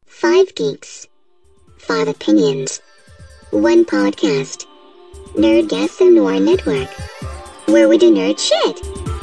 Five geeks, five opinions, one podcast. Nerdgasm Noir Network, where we do nerd shit.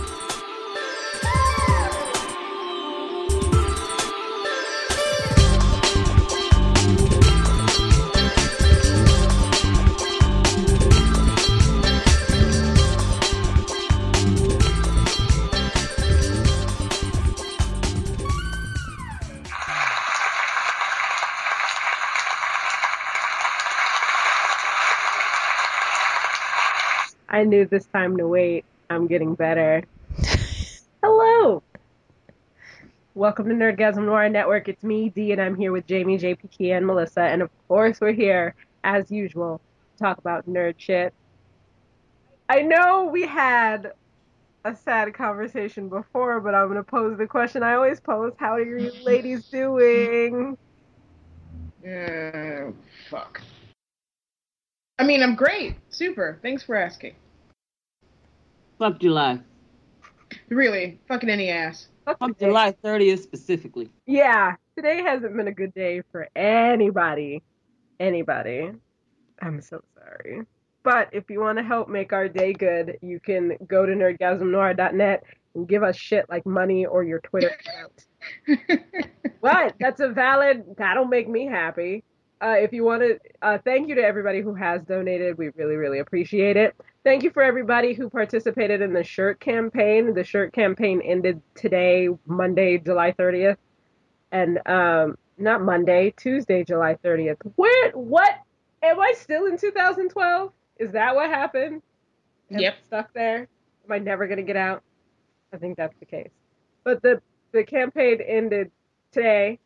I knew this time to wait. I'm getting better. Hello! Welcome to Nerdgasm Noir Network. It's me, Dee, and I'm here with Jamie, JP, Kia, and Melissa. And of course, we're here, as usual, to talk about nerd shit. I know we had a sad conversation before, but I'm going to pose the question I always pose. How are you ladies doing? Fuck. I mean, I'm great. Super. Thanks for asking. Fuck July. Really, fucking any ass. Fuck July 30th specifically. Yeah, today hasn't been a good day for anybody. I'm so sorry. But if you want to help make our day good, you can go to nerdgasmnoir.net and give us shit like money or your Twitter account. What? That'll make me happy. If you want to, thank you to everybody who has donated. We really, really appreciate it. Thank you for everybody who participated in the shirt campaign. The shirt campaign ended today, Monday, July 30th. And, not Monday, Tuesday, July 30th. What? Am I still in 2012? Is that what happened? Yep. Am I stuck there? Am I never going to get out? I think that's the case. But the campaign ended today.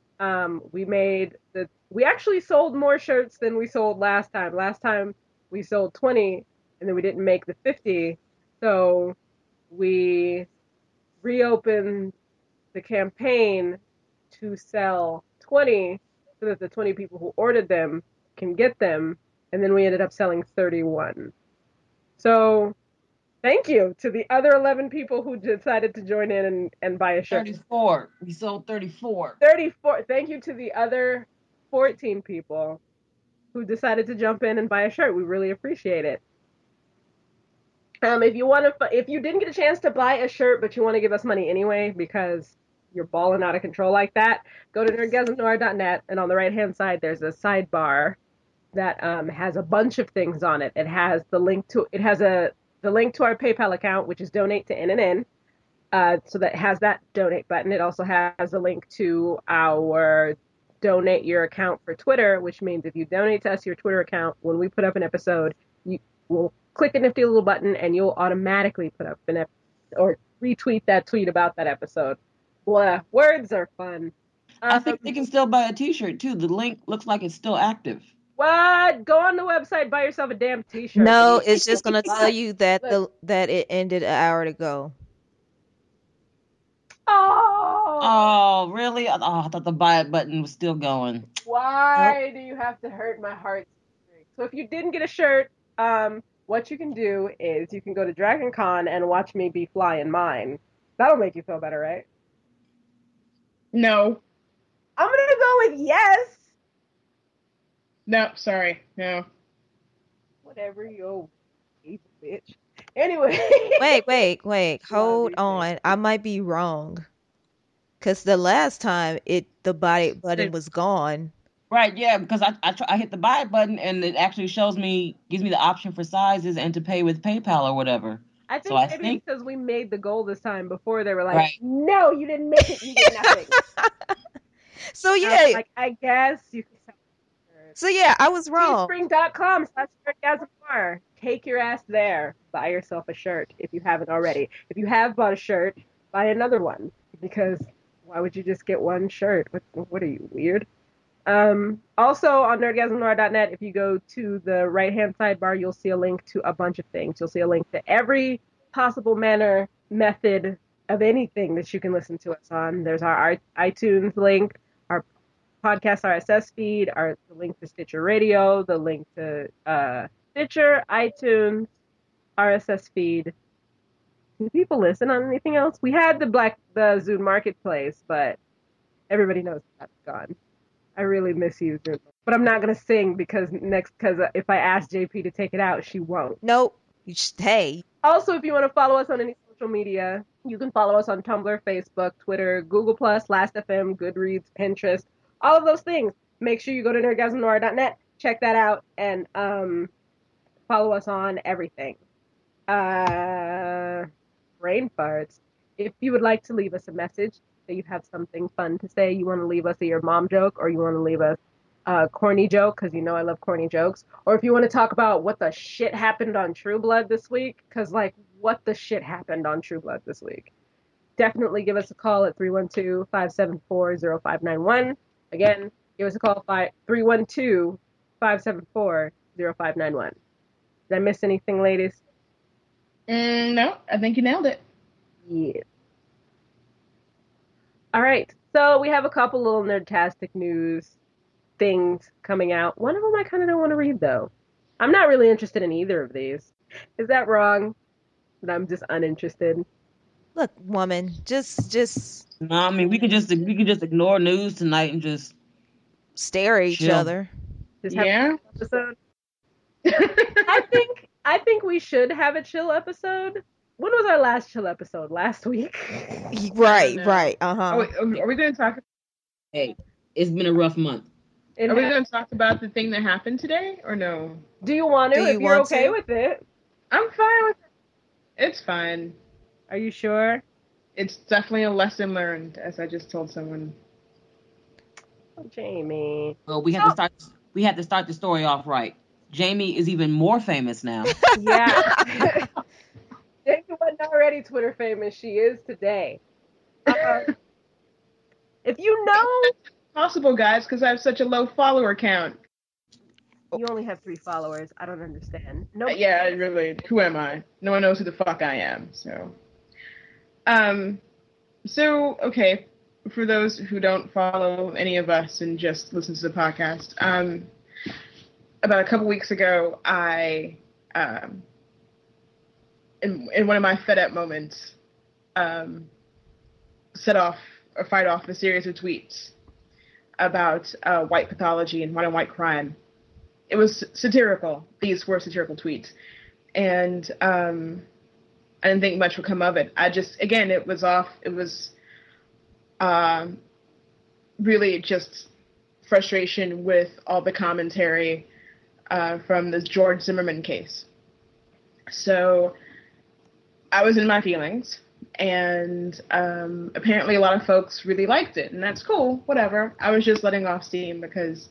We actually sold more shirts than we sold last time. Last time we sold 20 and then we didn't make the 50. So we reopened the campaign to sell 20 so that the 20 people who ordered them can get them. And then we ended up selling 31. So thank you to the other 11 people who decided to join in and buy a shirt. 34. We sold 34. 34. Thank you to the other 14 people who decided to jump in and buy a shirt. We really appreciate it. If you didn't get a chance to buy a shirt, but you want to give us money anyway because you're balling out of control like that, go to nerdgasmnoir.net, and on the right-hand side, there's a sidebar that has a bunch of things on it. It has the link to our PayPal account, which is donate to NNN. So that has that donate button. It also has a link to our donate your account for Twitter, which means if you donate to us your Twitter account, when we put up an episode, you will click a nifty little button and you'll automatically put up or retweet that tweet about that episode. Blah. Words are fun. I think they can still buy a t-shirt too. The link looks like it's still active. What? Go on the website, buy yourself a damn t-shirt. No, it's just going to tell you that that it ended an hour ago. Oh, really? I thought the buy it button was still going. Why do you have to hurt my heart? So if you didn't get a shirt, what you can do is you can go to Dragon Con and watch me be Fly in mine. That'll make you feel better, right? No. I'm going to go with yes. No, sorry. No. Whatever, you evil bitch. Anyway. Wait. Hold on. I might be wrong. Because the last time the buy it button was gone. Right, yeah, because I hit the buy it button and it actually gives me the option for sizes and to pay with PayPal or whatever. I think because we made the goal this time before they were like, right. No, you didn't make it, you get nothing. So yeah. I guess you can sell it. So yeah, I was wrong. Teespring.com/nerdgasmnoir. Take your ass there. Buy yourself a shirt if you haven't already. If you have bought a shirt, buy another one. Because why would you just get one shirt? What are you, weird? Also on nerdgasmnoir.net, if you go to the right-hand sidebar, you'll see a link to a bunch of things. You'll see a link to every possible method of anything that you can listen to us on. There's our iTunes link, our podcast RSS feed, the link to Stitcher Radio, the link to Stitcher, iTunes, RSS feed. Do people listen on anything else? We had the Zune Marketplace, but everybody knows that's gone. I really miss you, Zuma. But I'm not gonna sing because if I ask JP to take it out, she won't. Nope. Hey. Also, if you want to follow us on any social media, you can follow us on Tumblr, Facebook, Twitter, Google+, Last.fm, Goodreads, Pinterest, all of those things. Make sure you go to nerdgasmnora.net, check that out, and follow us on everything. Brain farts. If you would like to leave us a message, that you have something fun to say, you want to leave us your mom joke, or you want to leave us a corny joke, because you know I love corny jokes, or if you want to talk about what the shit happened on True Blood this week, because, like, what the shit happened on True Blood this week, definitely give us a call at 312-574-0591. Again, give us a call at 312-574-0591. Did I miss anything, ladies? No, I think you nailed it. Yeah. All right. So we have a couple little nerdtastic news things coming out. One of them I kind of don't want to read, though. I'm not really interested in either of these. Is that wrong? That I'm just uninterested? Look, woman, just No, I mean we could just ignore news tonight and just stare at each chill. other. Just have Yeah. an episode. I think we should have a chill episode. When was our last chill episode? Last week? Right, know. right. Are we going to talk? Hey, it's been a rough month. Are we going to talk about the thing that happened today, or no? Do you want to? Do you If you're want okay to? with it. I'm fine with it. It's fine. Are you sure? It's definitely a lesson learned, as I just told someone. Oh, Jamie. Well, we have to start the story off right. Jamie is even more famous now. Yeah. Jamie wasn't already Twitter famous. She is today. If you know, Possible, guys, because I have such a low follower count. you only have 3 followers. I don't understand. No. Yeah, really. Who am I? No one knows who the fuck I am. So okay, for those who don't follow any of us and just listen to the podcast, about a couple weeks ago, I, in one of my fed up moments, fired off a series of tweets about white pathology and modern white crime. It was satirical. These were satirical tweets. And I didn't think much would come of it. It was really just frustration with all the commentary from this George Zimmerman case. So I was in my feelings, and apparently a lot of folks really liked it, and that's cool, whatever. I was just letting off steam because,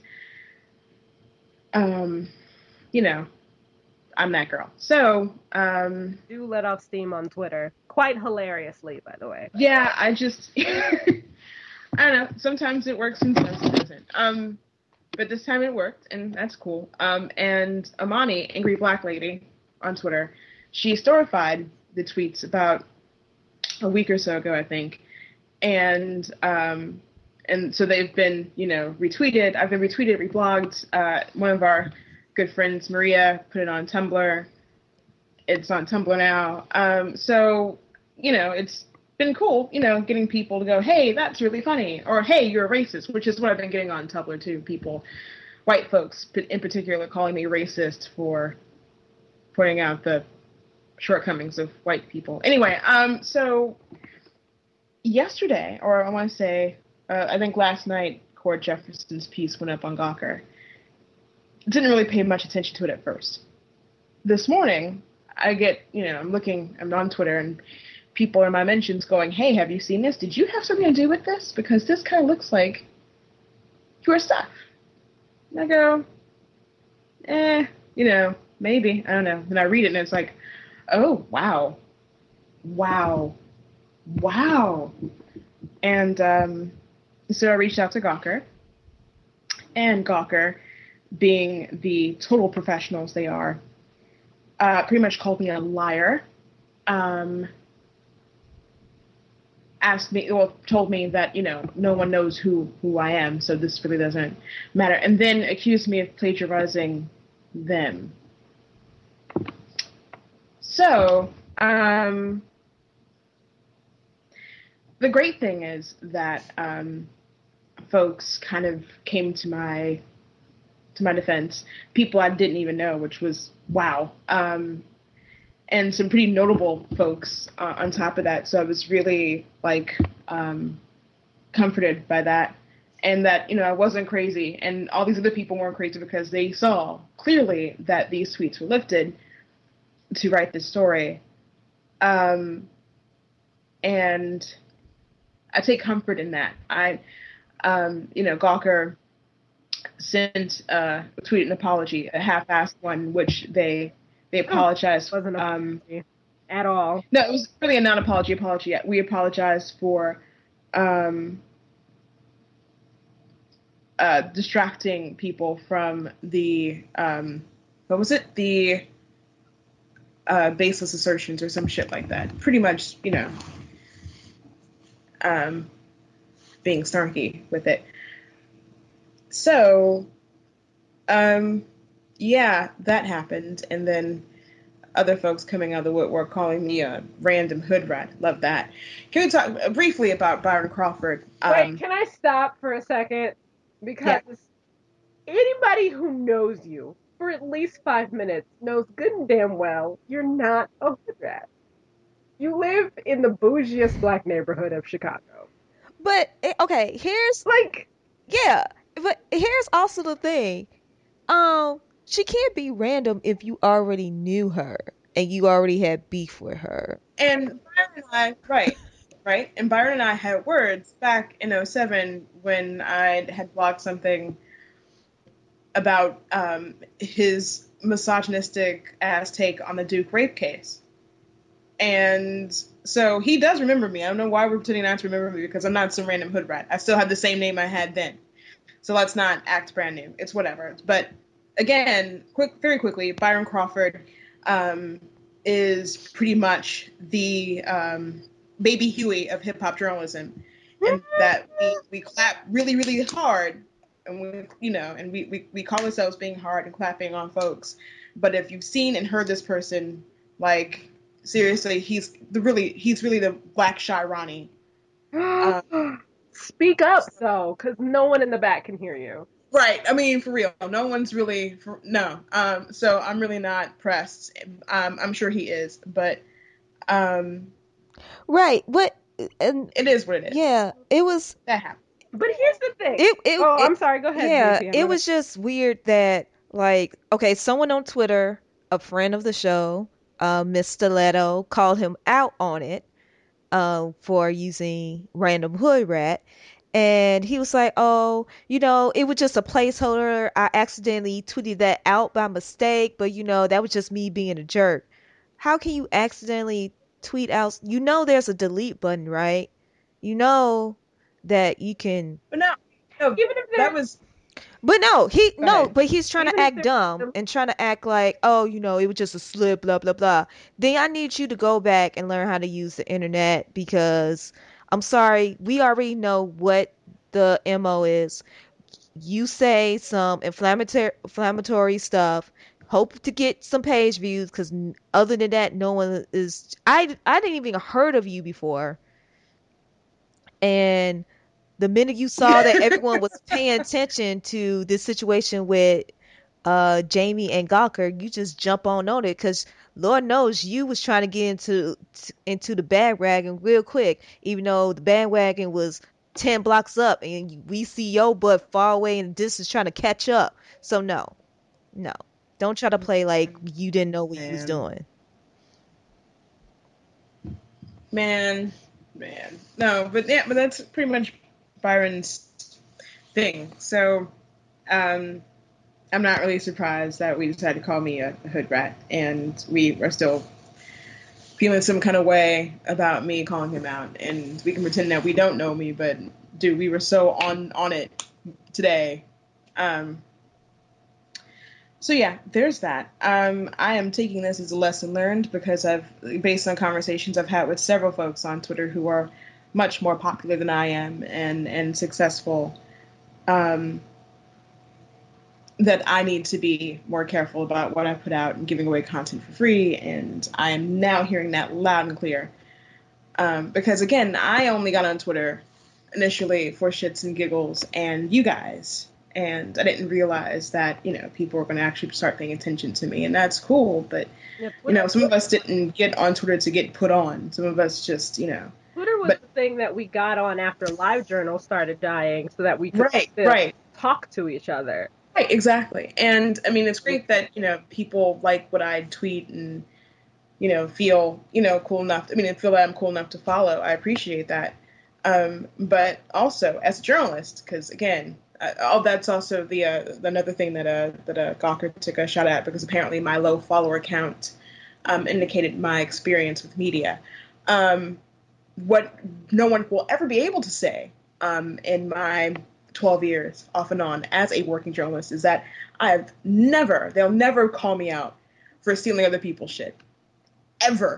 I'm that girl. So, Do let off steam on Twitter. Quite hilariously, by the way. yeah, I just, I don't know. Sometimes it works, sometimes it doesn't. But this time it worked, and that's cool. And Amani, Angry Black Lady, on Twitter, she storified the tweets about a week or so ago, I think. And so they've been, retweeted. I've been retweeted, reblogged. One of our good friends, Maria, put it on Tumblr. It's on Tumblr now. So, it's been cool, getting people to go, hey, that's really funny. Or, hey, you're a racist, which is what I've been getting on Tumblr, too. People, white folks in particular, calling me racist for pointing out the shortcomings of white people. Anyway, so yesterday, or I want to say, I think last night, Cord Jefferson's piece went up on Gawker. Didn't really pay much attention to it at first. This morning, I get, I'm on Twitter, and people in my mentions going, hey, have you seen this? Did you have something to do with this? Because this kind of looks like your stuff. And I go, maybe. I don't know. Then I read it, and it's like, oh, wow. And so I reached out to Gawker, and Gawker, being the total professionals they are, pretty much called me a liar, told me that, no one knows who I am, so this really doesn't matter, and then accused me of plagiarizing them. So, the great thing is that folks kind of came to my defense. People I didn't even know, which was wow. And some pretty notable folks on top of that. So I was really like comforted by that, and that I wasn't crazy, and all these other people weren't crazy because they saw clearly that these tweets were lifted to write this story. And I take comfort in that. Gawker sent a tweet an apology, a half-assed one, which they apologized. Wasn't at all. No, it was really a non-apology. We apologized for distracting people from the what was it? The baseless assertions or some shit like that. Pretty much, being snarky with it. So, yeah, that happened, and then other folks coming out of the woodwork calling me a random hood rat. Love that. Can we talk briefly about Byron Crawford? Wait, can I stop for a second? Because anybody who knows you for at least 5 minutes knows good and damn well you're not a hood rat. You live in the bougiest black neighborhood of Chicago. But okay, but here's also the thing. She can't be random if you already knew her and you already had beef with her. And Byron and I, right. And Byron and I had words back in 2007 when I had blogged something about his misogynistic ass take on the Duke rape case. And so he does remember me. I don't know why we're pretending not to remember me, because I'm not some random hood rat. I still have the same name I had then. So let's not act brand new. It's whatever. But again, very quickly, Byron Crawford is pretty much the baby Huey of hip hop journalism, and that we clap really, really hard, and we call ourselves being hard and clapping on folks. But if you've seen and heard this person, like, seriously, he's really the Black Shy Ronnie. Speak up, though, because no one in the back can hear you. Right. I mean, for real. No one's really no. So I'm really not pressed. I'm sure he is, but right. But it is what it is. Yeah, it was that happened. But here's the thing. I'm sorry. Go ahead. Yeah, Lucy, it was just weird that, like, okay, someone on Twitter, a friend of the show, Miss Stiletto, called him out on it for using random hood rat. And he was like, oh, it was just a placeholder. I accidentally tweeted that out by mistake, but, that was just me being a jerk. How can you accidentally tweet out? There's a delete button, right? That you can. But no, even if that was. But but he's trying to act dumb and trying to act like, oh, it was just a slip, blah, blah, blah. Then I need you to go back and learn how to use the internet, because I'm sorry, we already know what the MO is. You say some inflammatory stuff, hope to get some page views, because other than that, no one is. I didn't even heard of you before. And the minute you saw that everyone was paying attention to this situation with Jamie and Gawker, you just jump on it, because Lord knows you was trying to get into the bandwagon real quick, even though the bandwagon was 10 blocks up and we see your butt far away in the distance trying to catch up. So no, don't try to play like you didn't know what you was doing. Man, no, but that's pretty much Byron's thing. So I'm not really surprised that we decided to call me a hood rat, and we are still feeling some kind of way about me calling him out, and we can pretend that we don't know me, but dude, we were so on it today. So yeah, there's that. I am taking this as a lesson learned, because based on conversations I've had with several folks on Twitter who are much more popular than I am and successful, that I need to be more careful about what I put out and giving away content for free. And I am now hearing that loud and clear. Because again, I only got on Twitter initially for shits and giggles and you guys. And I didn't realize that, people were going to actually start paying attention to me. And that's cool. But, some of us didn't get on Twitter to get put on. Some of us just, Twitter was the thing that we got on after LiveJournal started dying so that we could talk to each other. Right, exactly. And, I mean, it's great that, people like what I tweet and, feel, cool enough. I mean, feel that I'm cool enough to follow. I appreciate that. But also, as a journalist, because, again, that's also the another thing that Gawker took a shot at, because apparently my low follower count indicated my experience with media. What no one will ever be able to say in my 12 years off and on as a working journalist is that they'll never call me out for stealing other people's shit. Ever.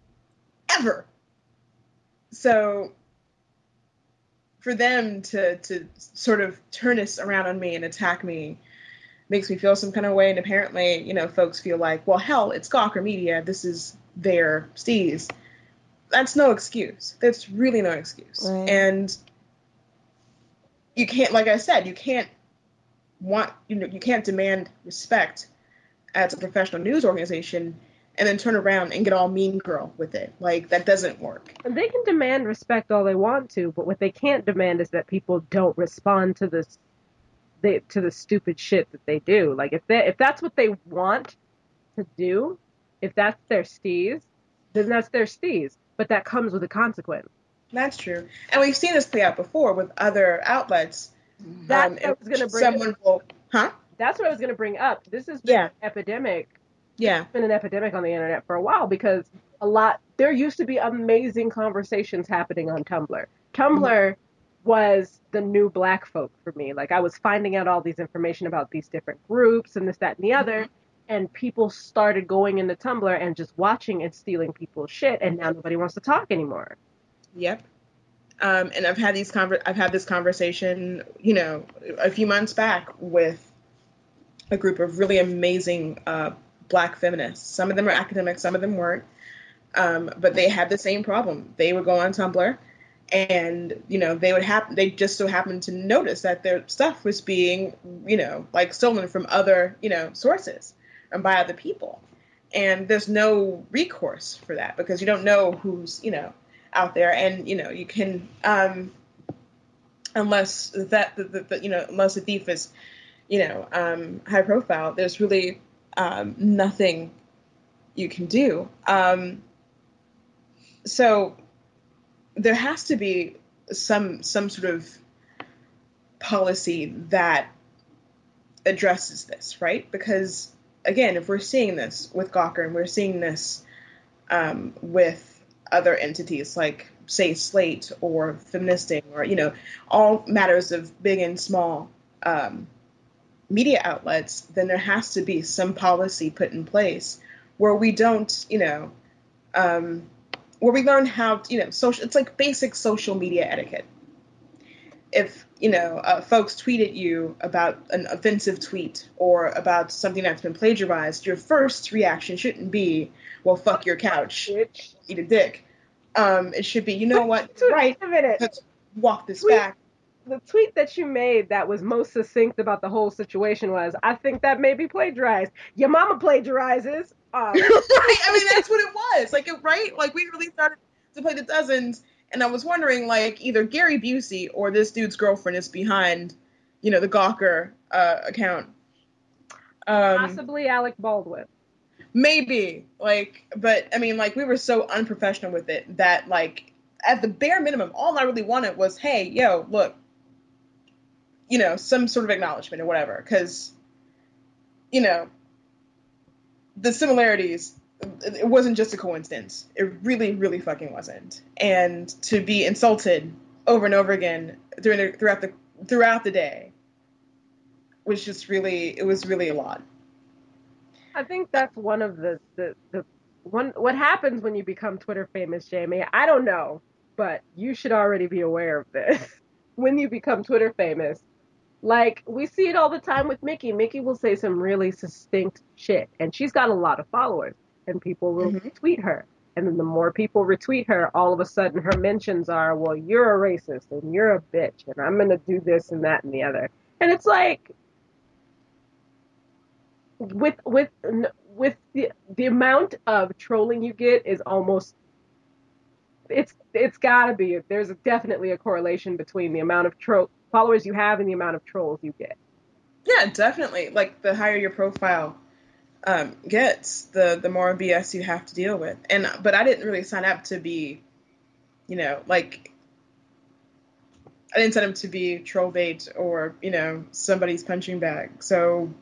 So for them to sort of turn this around on me and attack me makes me feel some kind of way. And apparently, folks feel like, well, hell, it's Gawker Media. This is their steez. That's no excuse. That's really no excuse. Right. And you can't, like I said, you can't demand respect as a professional news organization and then turn around and get all mean girl with it. Like, that doesn't work. And they can demand respect all they want to, but what they can't demand is that people don't respond to the stupid shit that they do. Like, if that's what they want to do, if that's their steez, then that's their steez. But that comes with a consequence. That's true. And we've seen this play out before with other outlets. That's what I was going to bring up. That's what I was going to bring up. This has been an epidemic. Yeah. It's been an epidemic on the internet for a while because there used to be amazing conversations happening on Tumblr. Tumblr was the new Black folk for me. Like, I was finding out all these information about these different groups and this, that, and the other. And people started going into Tumblr and just watching and stealing people's shit. And now nobody wants to talk anymore. Yep. And I've had this conversation, a few months back with a group of really amazing Black feminists. Some of them are academics, some of them weren't. But they had the same problem. They would go on Tumblr and, they just so happened to notice that their stuff was being, stolen from other, sources and by other people. And there's no recourse for that because you don't know who's, out there. And, you can, unless the thief is, high profile, there's really nothing you can do. So there has to be some sort of policy that addresses this, right? Because again, if we're seeing this with Gawker and we're seeing this with other entities like, say, Slate or Feministing or, all matters of big and small media outlets, then there has to be some policy put in place where we don't, where we learn how, it's like basic social media etiquette. If, folks tweet at you about an offensive tweet or about something that's been plagiarized, your first reaction shouldn't be, well, fuck your couch, eat a dick. It should be, what, right, let's walk this back. The tweet that you made that was most succinct about the whole situation was, I think that may be plagiarized. Your mama plagiarizes. Right, I mean, that's what it was. Like, right? Like, we really started to play the dozens, and I was wondering, like, either Gary Busey or this dude's girlfriend is behind, the Gawker account. Possibly Alec Baldwin. Maybe. Like, but, I mean, like, we were so unprofessional with it that, like, at the bare minimum, all I really wanted was, hey, yo, look, some sort of acknowledgement or whatever. Because, the similarities, it wasn't just a coincidence. It really, really fucking wasn't. And to be insulted over and over again throughout the day was just really, it was really a lot. I think that's one of the what happens when you become Twitter famous, Jamie. I don't know, but you should already be aware of this. When you become Twitter famous, like, we see it all the time with Mickey. Mickey will say some really succinct shit, and she's got a lot of followers, and people will tweet her. And then the more people retweet her, all of a sudden her mentions are, well, you're a racist and you're a bitch and I'm going to do this and that and the other. And it's like, with the amount of trolling you get is almost, it's got to be, there's definitely a correlation between the amount of followers you have and the amount of trolls you get. Yeah, definitely. Like, the higher your profile gets, the more BS you have to deal with. But I didn't really sign up to be, like, I didn't sign up to be troll bait or, somebody's punching bag. So,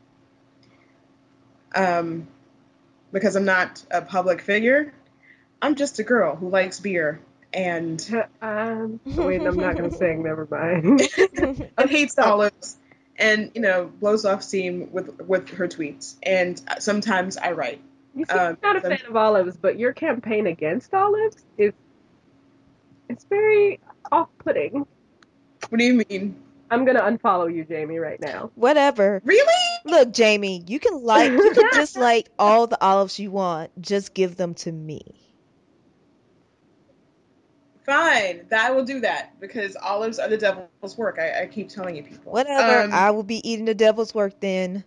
because I'm not a public figure, I'm just a girl who likes beer and wait, I'm not going to sing, never mind. and hates olives and, blows off steam with her tweets. And sometimes I write. You see, I'm not a fan of olives, but your campaign against olives it's very off-putting. What do you mean? I'm going to unfollow you, Jamie, right now. Whatever. Really? Look, Jamie, you can dislike all the olives you want. Just give them to me. Fine, I will do that because olives are the devil's work. I keep telling you people. Whatever. I will be eating the devil's work then.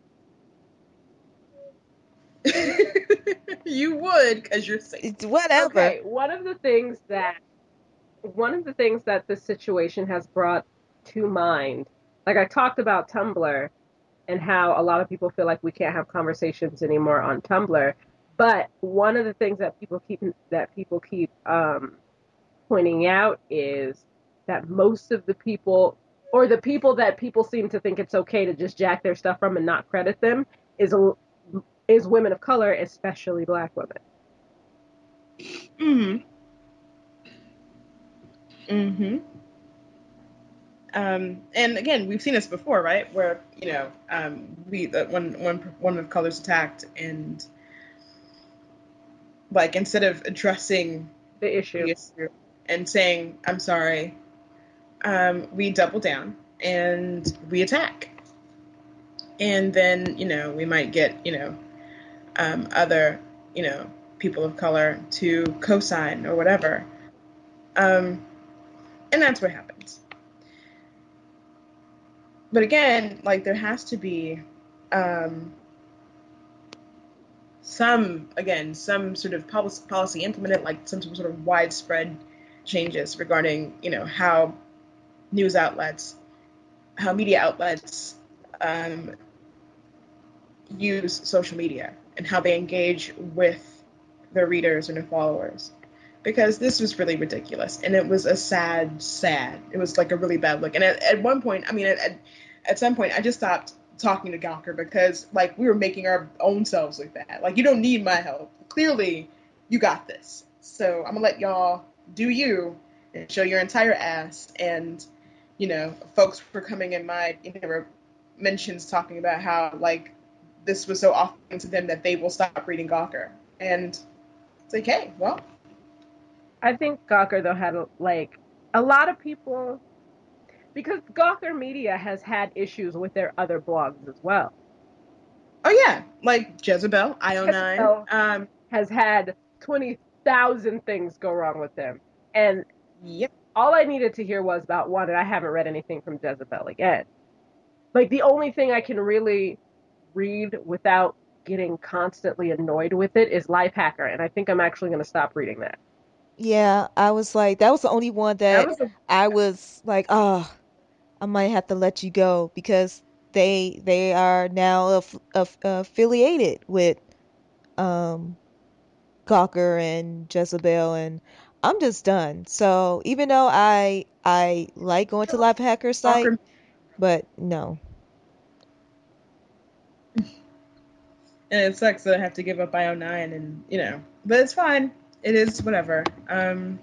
You would, because you're safe. It's whatever. Okay, one of the things that this situation has brought to mind, like I talked about Tumblr and how a lot of people feel like we can't have conversations anymore on Tumblr, but one of the things that people keep pointing out is that most of the people, or the people that people seem to think it's okay to just jack their stuff from and not credit them, is women of color, especially Black women. And again, we've seen this before, right? Where one woman of color's attacked, and like instead of addressing the issue and saying I'm sorry, we double down and we attack, and then we might get other people of color to co-sign or whatever, and that's what happens. But again, like, there has to be some sort of policy implemented, like some sort of widespread changes regarding how news outlets, how media outlets use social media and how they engage with their readers and their followers. Because this was really ridiculous, and it was a sad, it was like a really bad look. And at one point, at some point, I just stopped talking to Gawker because, like, we were making our own selves look bad. Like, you don't need my help. Clearly, you got this. So I'm gonna let y'all do you and show your entire ass. And, folks were coming in my mentions talking about how, like, this was so off-putting to them that they will stop reading Gawker. And it's like, hey, well. I think Gawker, though, had, like, a lot of people, because Gawker Media has had issues with their other blogs as well. Oh, yeah. Like Jezebel, IO9. Has had 20,000 things go wrong with them. And yep. All I needed to hear was about one, and I haven't read anything from Jezebel again. Like, the only thing I can really read without getting constantly annoyed with it is Lifehacker, and I think I'm actually going to stop reading that. Yeah, I was like, that was the only one that I was like, oh, I might have to let you go because they are now affiliated with Gawker and Jezebel, and I'm just done. So even though I like going to Lifehacker's site, but no. And it sucks that I have to give up IO9, and but it's fine. It is whatever. And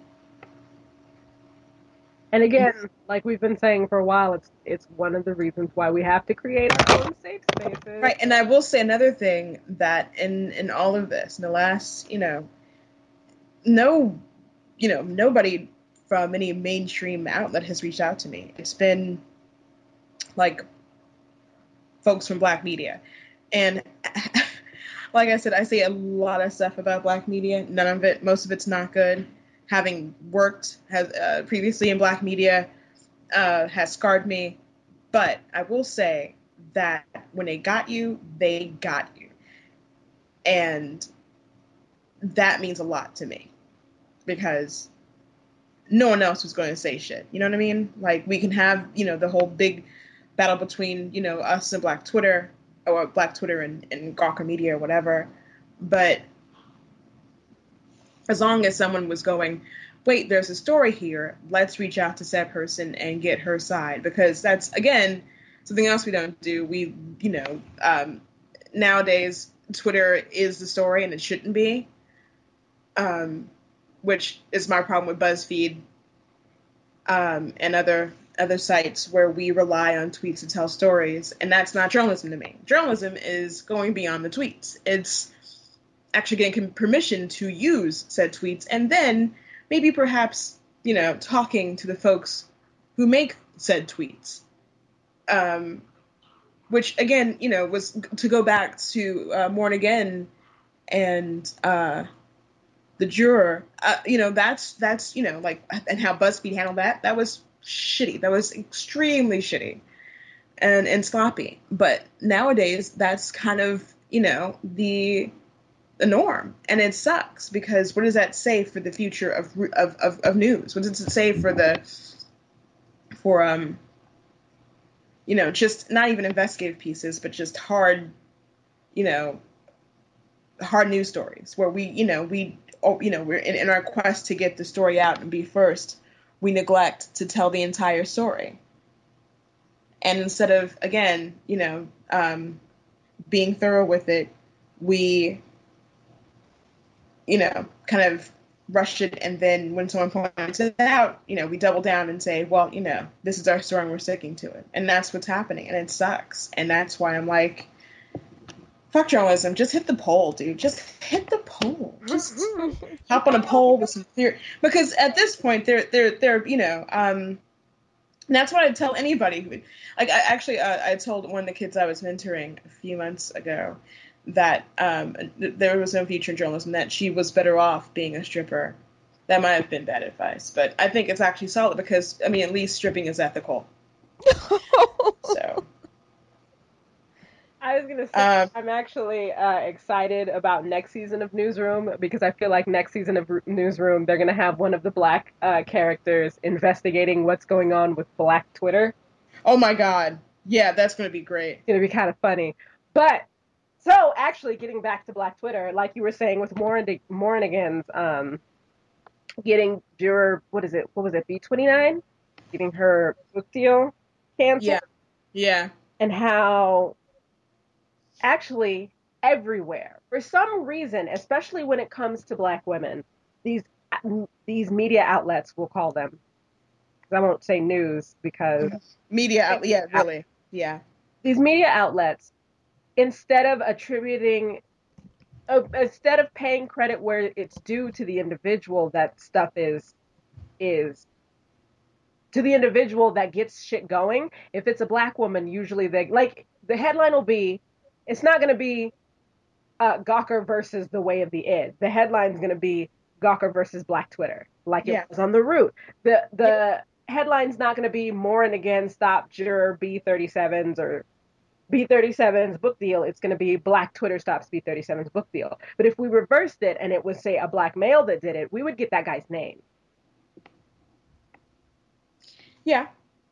again, like we've been saying for a while, it's one of the reasons why we have to create our own safe spaces. Right, and I will say another thing, that in all of this, in the last, nobody from any mainstream outlet has reached out to me. It's been like folks from Black media. And like I said, I say a lot of stuff about Black media. Most of it's not good. Having worked previously in Black media has scarred me. But I will say that when they got you, they got you. And that means a lot to me because no one else was going to say shit. You know what I mean? Like, we can have, the whole big battle between, us and Black Twitter, or Black Twitter and Gawker Media or whatever. But as long as someone was going, wait, there's a story here, let's reach out to said person and get her side. Because that's, again, something else we don't do. We, nowadays, Twitter is the story and it shouldn't be. Which is my problem with BuzzFeed and other sites where we rely on tweets to tell stories, and that's not journalism to me. Journalism is going beyond the tweets. It's actually getting permission to use said tweets, and then maybe perhaps, talking to the folks who make said tweets. Which, again, was to go back to Morn Again and the juror, that's like, and how BuzzFeed handled that. That was shitty. That was extremely shitty and sloppy. But nowadays, that's kind of, the norm, and it sucks because what does that say for the future of news? What does it say for just not even investigative pieces, but just hard news stories where we're in our quest to get the story out and be first, we neglect to tell the entire story. And instead of, again, being thorough with it, we, kind of rush it. And then when someone points it out, we double down and say, well, this is our story and we're sticking to it. And that's what's happening. And it sucks. And that's why I'm like, fuck journalism. Just hit the poll, dude. Just hit the poll. Just hop on a poll with some theory. Because at this point, they're that's what I tell anybody. Like, I told one of the kids I was mentoring a few months ago that there was no future in journalism, that she was better off being a stripper. That might have been bad advice, but I think it's actually solid because, at least stripping is ethical. So. I was going to say, I'm actually excited about next season of Newsroom because I feel like next season of Newsroom, they're going to have one of the Black characters investigating what's going on with Black Twitter. Oh my God. Yeah, that's going to be great. It's going to be kind of funny. But, so actually getting back to Black Twitter, like you were saying with Mornigan's getting juror, what was it, B29? Getting her book deal canceled. Yeah. And how actually everywhere, for some reason, especially when it comes to Black women, these media outlets, we'll call them, because I won't say news because media, really, yeah. These media outlets, instead of paying credit where it's due to the individual that stuff is to the individual that gets shit going. If it's a Black woman, usually the headline will be, it's not going to be Gawker versus the Way of the Id. The headline's going to be Gawker versus Black Twitter, like it was on The Root. The headline's not going to be Morin again, stop juror B37's or B37's book deal. It's going to be Black Twitter stops B37's book deal. But if we reversed it and it was, say, a Black male that did it, we would get that guy's name. Yeah.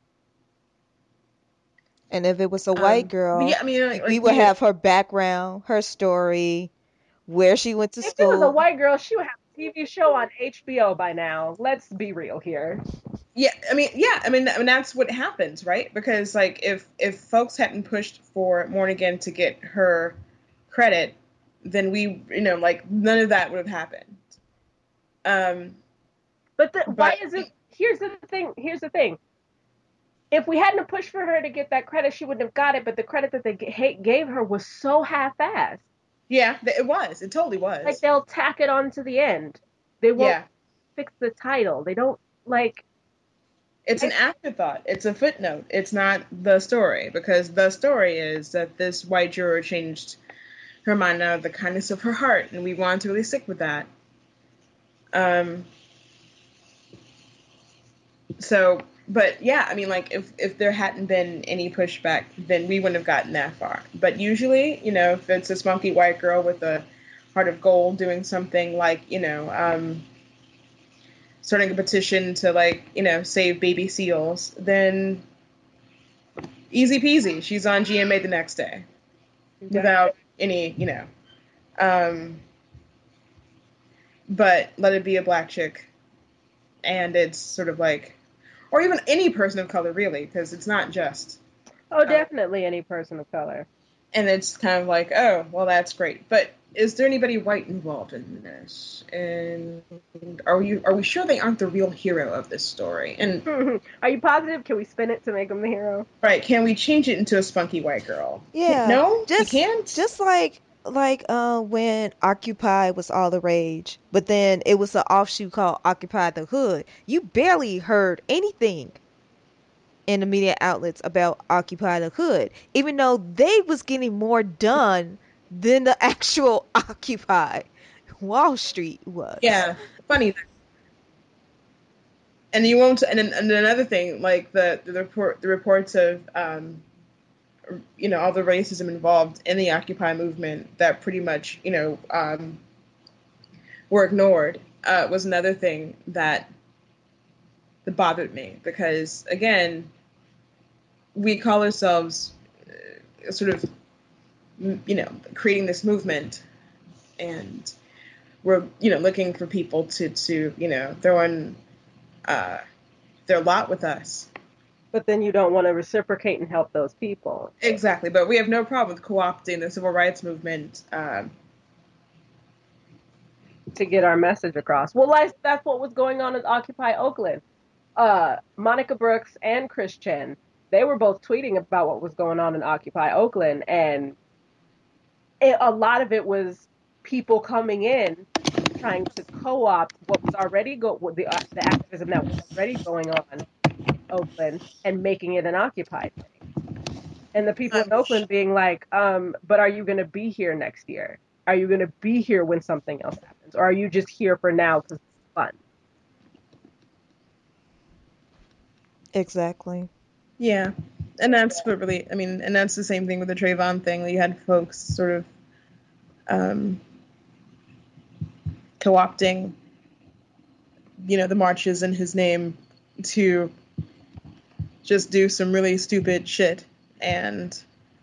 And if it was a white girl, we would have her background, her story, where she went to school. If it was a white girl, she would have a TV show on HBO by now. Let's be real here. Yeah, that's what happens, right? Because, like, if folks hadn't pushed for Mornigan to get her credit, then we, none of that would have happened. Why is it? Here's the thing. If we hadn't pushed for her to get that credit, she wouldn't have got it. But the credit that they gave her was so half-assed. Yeah, it was. It totally was. Like, they'll tack it on to the end. They won't fix the title. They don't, It's an afterthought. It's a footnote. It's not the story. Because the story is that this white juror changed Hermione out of the kindness of her heart, and we wanted to really stick with that. So, but yeah, I mean, like, if there hadn't been any pushback, then we wouldn't have gotten that far. But usually, you know, if it's a spunky white girl with a heart of gold doing something like, you know, starting a petition to, like, you know, save baby seals, then easy peasy. She's on GMA the next day without any, you know. But let it be a black chick, and it's sort of like, or even any person of color, really, because it's not just. Oh, definitely any person of color. And it's kind of like, oh, well, that's great. But is there anybody white involved in this? And are we sure they aren't the real hero of this story? And are you positive? Can we spin it to make them the hero? Right? Can we change it into a spunky white girl? Yeah. No, we can't. Just like when Occupy was all the rage, but then it was an offshoot called Occupy the Hood. You barely heard anything in the media outlets about Occupy the Hood, even though they was getting more done than the actual Occupy Wall Street was. Yeah, funny. And you won't. And another thing, like the reports of you know, all the racism involved in the Occupy movement that pretty much, you know, were ignored, was another thing that bothered me, because again, we call ourselves sort of, you know, creating this movement, and we're, you know, looking for people to you know, throw in their lot with us. But then you don't want to reciprocate and help those people. Exactly, but we have no problem with co-opting the civil rights movement to get our message across. Well, that's what was going on at Occupy Oakland. Monica Brooks and Chris Chen, they were both tweeting about what was going on in Occupy Oakland, and a lot of it was people coming in trying to co-opt what was already the activism that was already going on in Oakland and making it an Occupy thing. And the people in Oakland being like, but are you going to be here next year? Are you going to be here when something else happens? Or are you just here for now because it's fun? Exactly. Yeah. And that's what really, I mean, and that's the same thing with the Trayvon thing. You had folks sort of co-opting, you know, the marches in his name to just do some really stupid shit. And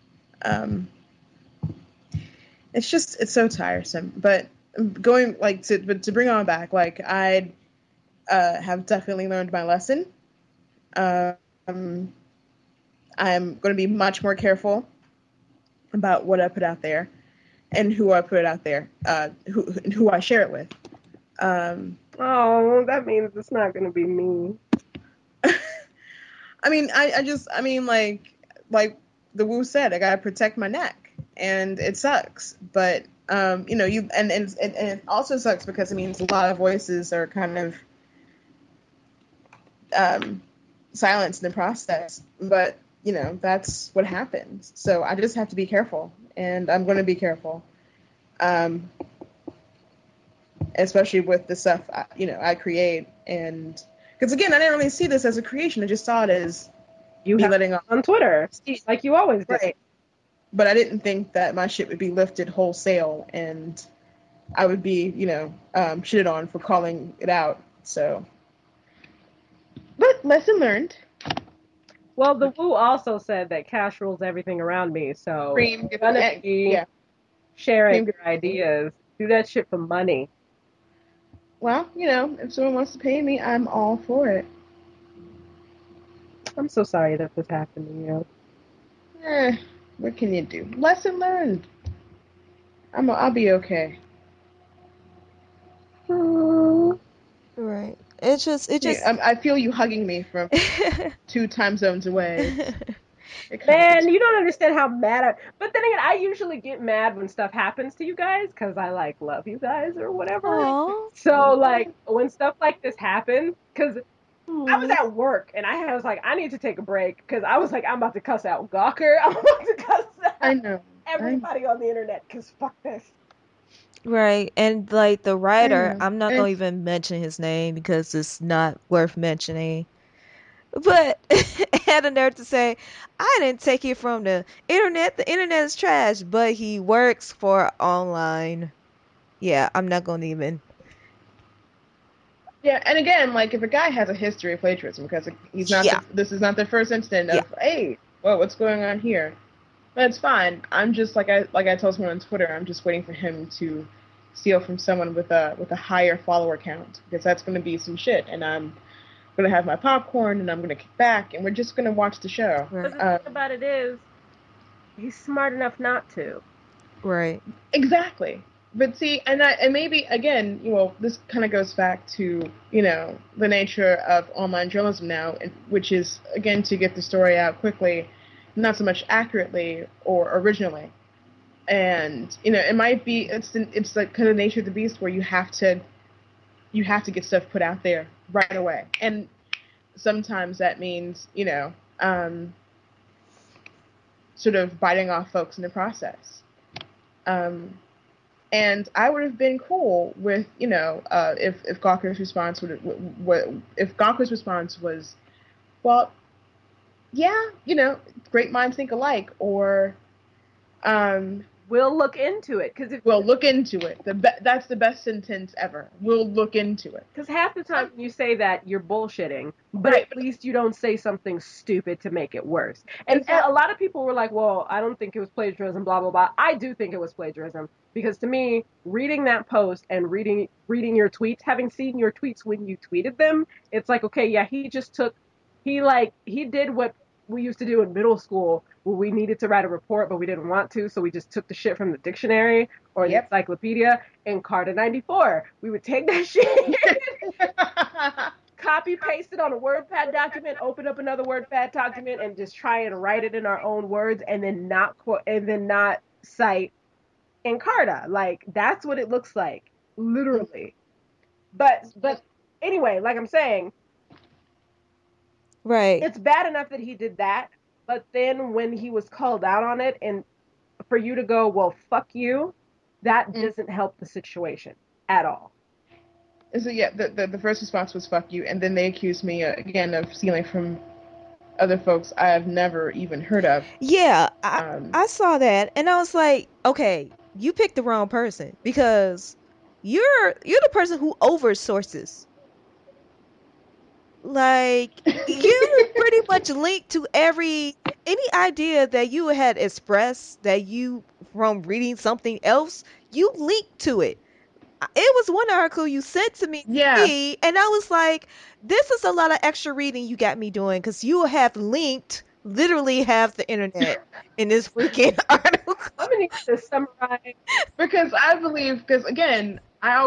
it's so tiresome. But going, like, to bring on back, like, I have definitely learned my lesson. I'm going to be much more careful about what I put out there and who I put out there, who I share it with. Oh, that means it's not going to be me. I mean, I mean, like the Wu said, I gotta protect my neck, and it sucks. But you know, and it also sucks because it means a lot of voices are kind of silenced in the process. But you know, that's what happens. So I just have to be careful, and I'm going to be careful. Especially with the stuff I create, and because again, I didn't really see this as a creation. I just saw it as you letting on Twitter, like you always do. Right. But I didn't think that my shit would be lifted wholesale, and I would be, shitted on for calling it out. So, but lesson learned. Well, the Wu also said that cash rules everything around me, so gonna be sharing your ideas. Do that shit for money. Well, if someone wants to pay me, I'm all for it. I'm so sorry that this happened to you. What can you do? Lesson learned. I'll be okay. Right. It just. I feel you hugging me from 2 time zones away. Man, you don't understand how mad but then again, I usually get mad when stuff happens to you guys because I love you guys or whatever. Aww. So when stuff like this happens, because I was at work and I was like, I need to take a break because I was like, I'm about to cuss out Gawker. I'm about to cuss out. I know. everybody on the internet because fuck this. Right. And like the writer, know. I'm not gonna even mention his name because it's not worth mentioning. But had a nerve to say, I didn't take it from the internet. The internet is trash, but he works for online. Yeah, I'm not gonna even. Yeah, and again, like if a guy has a history of plagiarism, because he's not, Yeah. this is not the first incident Yeah. of, hey, well, what's going on here? That's fine. I'm just like I told someone on Twitter. I'm just waiting for him to steal from someone with a higher follower count, because that's going to be some shit, and I'm going to have my popcorn and I'm going to kick back and we're just going to watch the show. Right. But the thing about it is, he's smart enough not to. Right. Exactly. But see, and maybe again, this kind of goes back to the nature of online journalism now, which is again to get the story out quickly, not so much accurately or originally. And it might be it's the kind of nature of the beast where you have to get stuff put out there right away, and sometimes that means sort of biting off folks in the process. And I would have been cool with if Gawker's response was, well, yeah, great minds think alike, or we'll look into it, because we'll look into it. That's the best sentence ever. We'll look into it. Because half the time when you say that, you're bullshitting, but right. At least you don't say something stupid to make it worse. And a lot of people were like, well, I don't think it was plagiarism, blah, blah, blah. I do think it was plagiarism, because to me, reading that post and reading your tweets, having seen your tweets when you tweeted them, it's like, okay, yeah, he did what we used to do in middle school, where we needed to write a report, but we didn't want to, so we just took the shit from the dictionary or the encyclopedia. In Carta 94, we would take that shit, copy paste it on a WordPad document, open up another WordPad document, and just try and write it in our own words, and then not cite Encarta. Like, that's what it looks like, literally. But anyway, like I'm saying, right, it's bad enough that he did that, but then when he was called out on it, and for you to go, well, fuck you, that doesn't help the situation at all. So yeah, the first response was fuck you, and then they accused me again of stealing from other folks I have never even heard of. Yeah, I saw that, and I was like, okay, you picked the wrong person, because you're the person who oversources. Like, you pretty much linked to any idea that you had expressed that you from reading something else, you linked to it. It was one article you sent to me, and I was like, this is a lot of extra reading you got me doing, because you have linked literally half the internet in this freaking article. I'm gonna need to summarize, because I believe, because again, I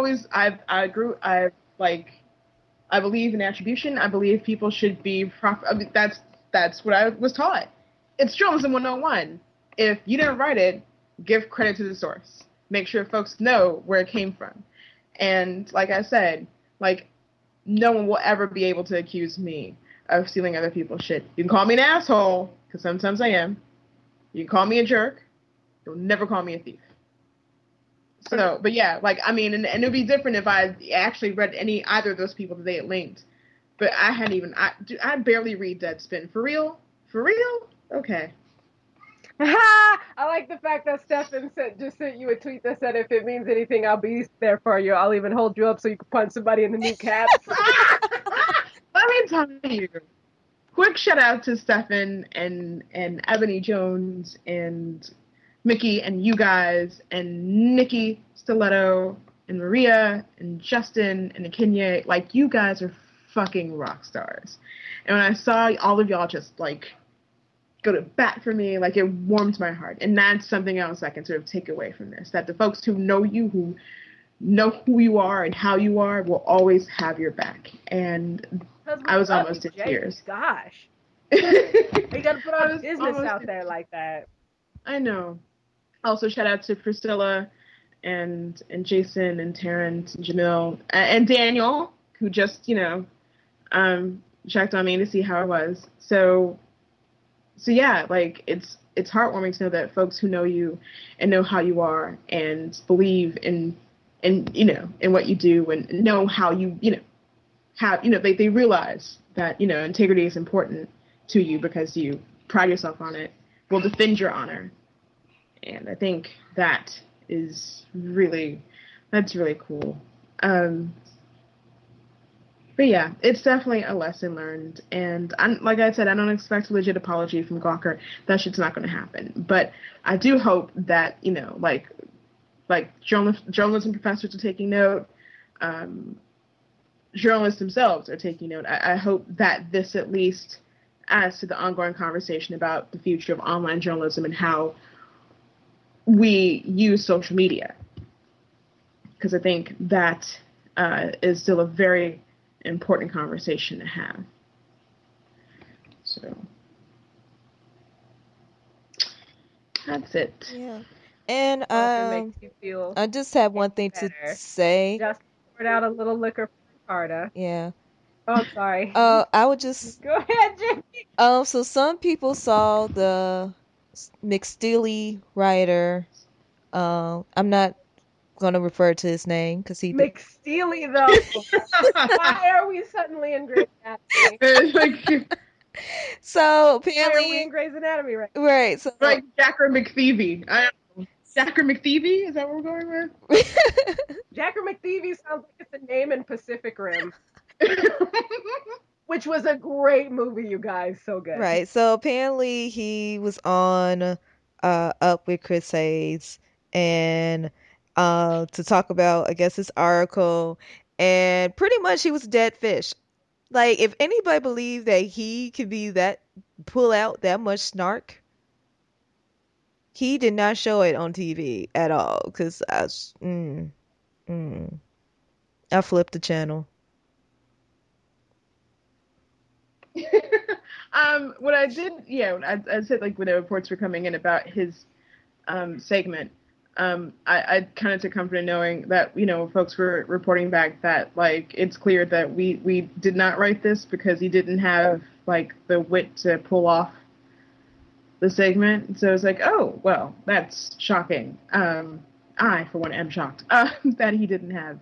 believe in attribution. I believe people should be proper. I mean, that's what I was taught. It's journalism 101. If you didn't write it, give credit to the source. Make sure folks know where it came from. And like I said, like, no one will ever be able to accuse me of stealing other people's shit. You can call me an asshole, because sometimes I am. You can call me a jerk. You'll never call me a thief. So, but yeah, like, I mean, and it would be different if I actually read either of those people that they had linked. But I hadn't even, I barely read Deadspin. For real? For real? Okay. I like the fact that Stefan just sent you a tweet that said, if it means anything, I'll be there for you. I'll even hold you up so you can punch somebody in the kneecaps. Let me tell you. Quick shout out to Stefan and Ebony Jones and Mickey and you guys and Nikki Stiletto and Maria and Justin and Kenya. Like, you guys are fucking rock stars. And when I saw all of y'all just, like, go to bat for me, like, it warmed my heart. And that's something else I can sort of take away from this, that the folks who know you, who know who you are and how you are, will always have your back. And I was almost in tears. Gosh. You gotta put our business out there like that. I know. Also, shout out to Priscilla and Jason and Terrence and Jamil and Daniel, who just, checked on me to see how I was. So yeah, like, it's heartwarming to know that folks who know you and know how you are and believe in in what you do and know how you they realize that integrity is important to you because you pride yourself on it, will defend your honor. And I think that's really cool. But yeah, it's definitely a lesson learned. And like I said, I don't expect a legit apology from Gawker. That shit's not going to happen. But I do hope that, like journalism professors are taking note, journalists themselves are taking note. I hope that this at least adds to the ongoing conversation about the future of online journalism and how we use social media. Because I think that is still a very important conversation to have. So that's it. Yeah. And it makes you feel I just have one thing to say. Just poured out a little liquor for Carta. Yeah. Oh, I'm sorry. I would just go ahead, Jimmy. So some people saw the McSteely writer. I'm not gonna refer to his name because he McSteely though. Why are we suddenly in Grey's Anatomy? So apparently why are we in Grey's Anatomy, right? So like Jacker McTheevy. Jacker McTheevy, is that what we're going with? Jacker McTheevy sounds like it's a name in Pacific Rim. Which was a great movie, you guys. So good. Right. So apparently he was on Up with Chris Hayes and to talk about, I guess, his article, and pretty much he was dead fish. Like, if anybody believed that he could pull out that much snark, he did not show it on TV at all. Because I flipped the channel. What I did, I said, like, when the reports were coming in about his segment, I kind of took comfort in knowing that, folks were reporting back that, like, it's clear that we did not write this because he didn't have, like, the wit to pull off the segment. So it's like, oh, well, that's shocking. I, for one, am shocked that he didn't have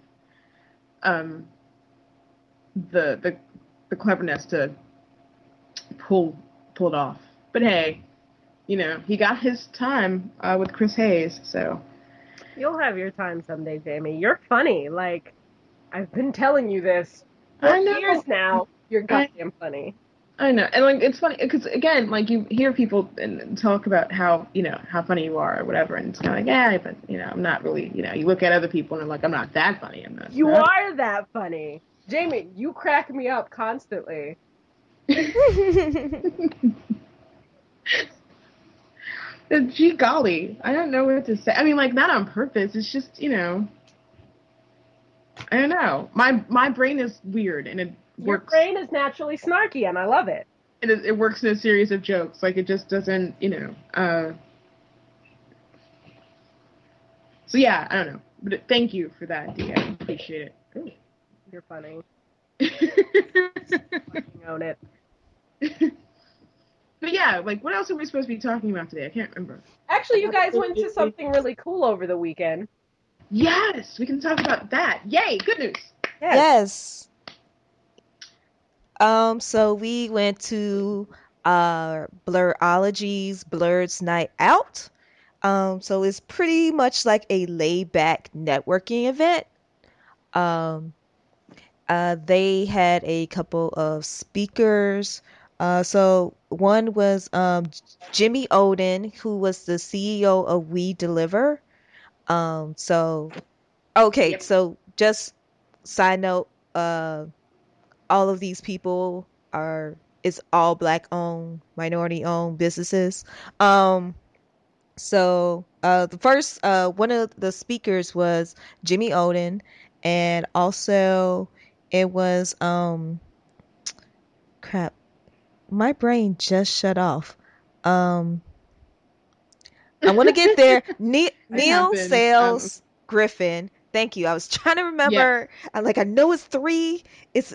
the cleverness to pull it off. But hey, he got his time with Chris Hayes, so. You'll have your time someday, Jamie. You're funny. Like, I've been telling you this for years now. You're goddamn funny. I know. And, like, it's funny because, again, like, you hear people and talk about how funny you are or whatever, and it's kind of like, yeah, but, I'm not really, you look at other people and I'm like, I'm not that funny. I'm not. You are that funny. Jamie, you crack me up constantly. Gee golly, I don't know what to say. I mean, like, not on purpose. It's just, I don't know. My brain is weird, and it works. Your brain is naturally snarky, and I love it. It works in a series of jokes. Like, it just doesn't, So yeah, I don't know. But thank you for that, Dee. I appreciate it. Ooh, you're funny. Own it. But yeah, like, what else are we supposed to be talking about today? I can't remember. Actually, you guys went to something really cool over the weekend. Yes, we can talk about that. Yay, good news. Yes. So we went to Blurology's Blurred's Night Out. So it's pretty much like a laid-back networking event. They had a couple of speakers. So one was Jimmy Odin, who was the CEO of We Deliver. So just side note, all of these people it's all Black-owned, minority-owned businesses. So the first one of the speakers was Jimmy Odin, and also it was crap. My brain just shut off. I want to get there. Neil Sales Griffin. Thank you. I was trying to remember. Yes. I know it's 3. It's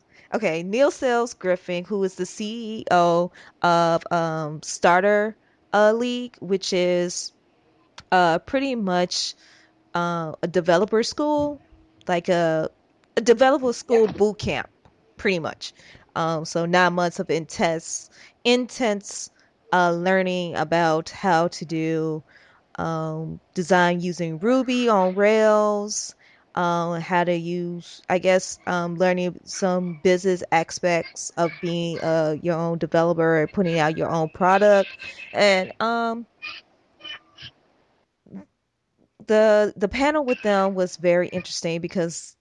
okay. Neil Sales Griffin, who is the CEO of Starter League, which is pretty much a developer school, like a developer school boot camp, pretty much. So 9 months of intense learning about how to do design using Ruby on Rails, how to use, I guess, learning some business aspects of being your own developer and putting out your own product. And the panel with them was very interesting because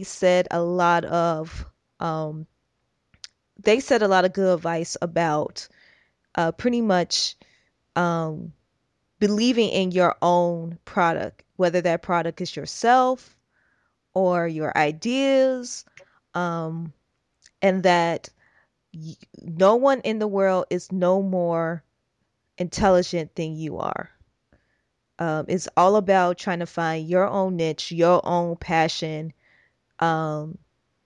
um, they said a lot of good advice about pretty much um, believing in your own product, whether that product is yourself or your ideas, um, and that no one in the world is no more intelligent than you are. It's all about trying to find your own niche, your own passion, um,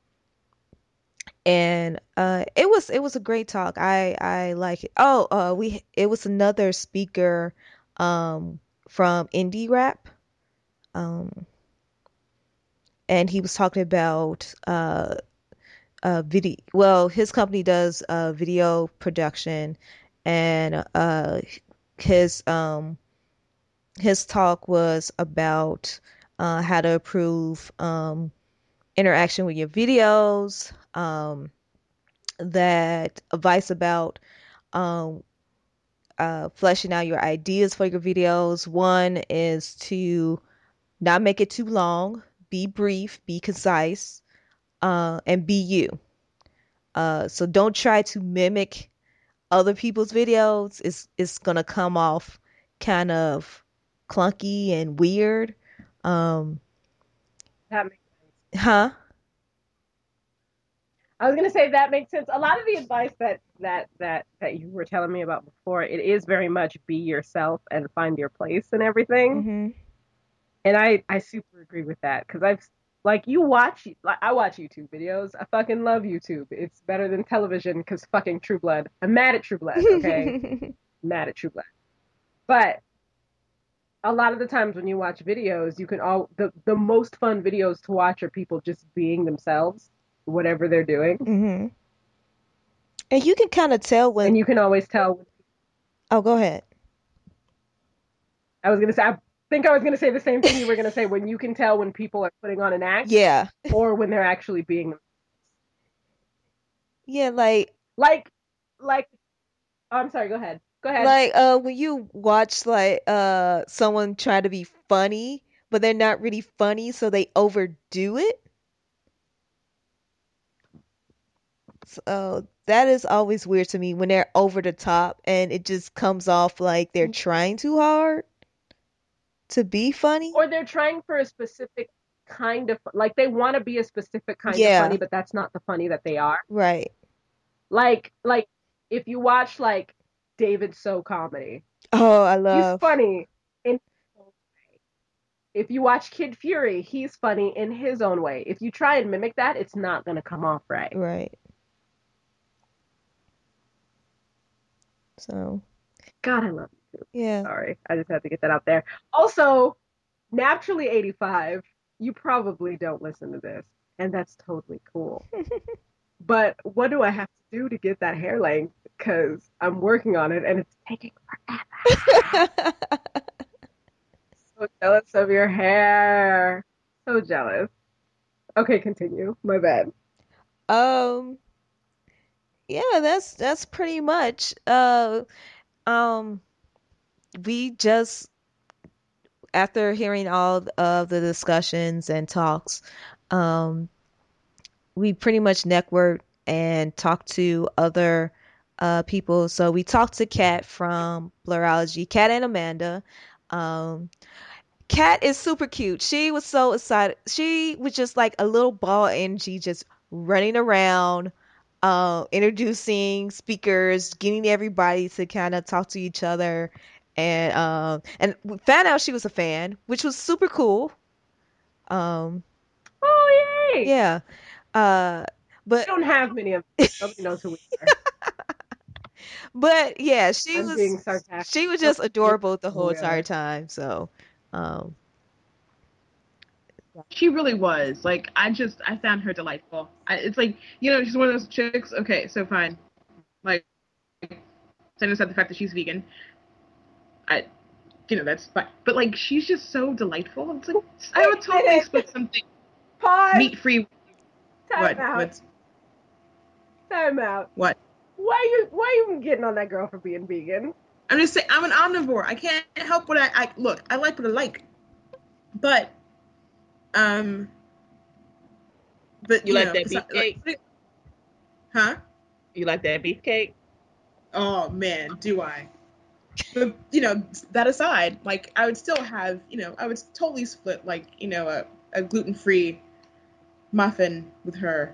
and it was a great talk. I like it. Oh, it was another speaker from indie rap, um, and he was talking about video. Well, his company does video production, and his um his talk was about how to improve interaction with your videos. That advice about um, fleshing out your ideas for your videos. One is to not make it too long, be brief, be concise, and be you. So don't try to mimic other people's videos. It's gonna come off kind of clunky and weird. Um, That makes sense. huh? I was gonna say that makes sense. A lot of the advice that you were telling me about before, it is very much be yourself and find your place and everything. Mm-hmm. And I super agree with that because I watch YouTube videos. I fucking love YouTube. It's better than television because fucking True Blood. I'm mad at True Blood. Okay, mad at True Blood. But a lot of the times when you watch videos, you can the most fun videos to watch are people just being themselves, whatever they're doing. Mm-hmm. And you can kind of tell when. And you can always tell. Oh, go ahead. I think I was gonna say the same thing you were gonna say, when you can tell when people are putting on an act. Yeah. Or when they're actually being themselves. Yeah, like. Oh, I'm sorry. Go ahead. Go ahead. Like when you watch like someone try to be funny, but they're not really funny, so they overdo it. So that is always weird to me when they're over the top and it just comes off like they're trying too hard to be funny. Or they're trying for a specific kind of, like they want to be a specific kind of funny, but that's not the funny that they are. Right. Like if you watch like David So comedy. Oh, I love. He's funny in his own way. If you watch Kid Fury, he's funny in his own way. If you try and mimic that, it's not going to come off right. Right. So. God, I love you. Yeah. Sorry, I just had to get that out there. Also, Naturally 85, you probably don't listen to this, and that's totally cool. But what do I have to do to get that hair length? Because I'm working on it, and it's taking forever. So jealous of your hair. So jealous. Okay, continue. My bad. Yeah, that's pretty much. We just, after hearing all of the discussions and talks, we pretty much networked and talked to other people. So we talked to Kat from Blurology, Kat and Amanda. Kat is super cute. She was so excited. She was just like a little ball of energy, just running around, introducing speakers, getting everybody to kind of talk to each other, and we found out she was a fan, which was super cool. Oh yay! Yeah. But we don't have many of them. Nobody knows who we are. But yeah, I'm being sarcastic. she was just adorable the whole entire time. So, um, She really was. Like, I found her delightful. It's like, she's one of those chicks. Okay, so fine. Like, setting aside the fact that she's vegan, that's fine. But like, she's just so delightful. It's like, I would totally split something meat free. Time out. What? Why are you getting on that girl for being vegan? I'm just saying, I'm an omnivore. I can't help what I look. I like what I like, but you like that beefcake? Huh? You like that beefcake? Oh man, do I? But that aside, like, I would still have, I would totally split, like, a gluten-free muffin with her.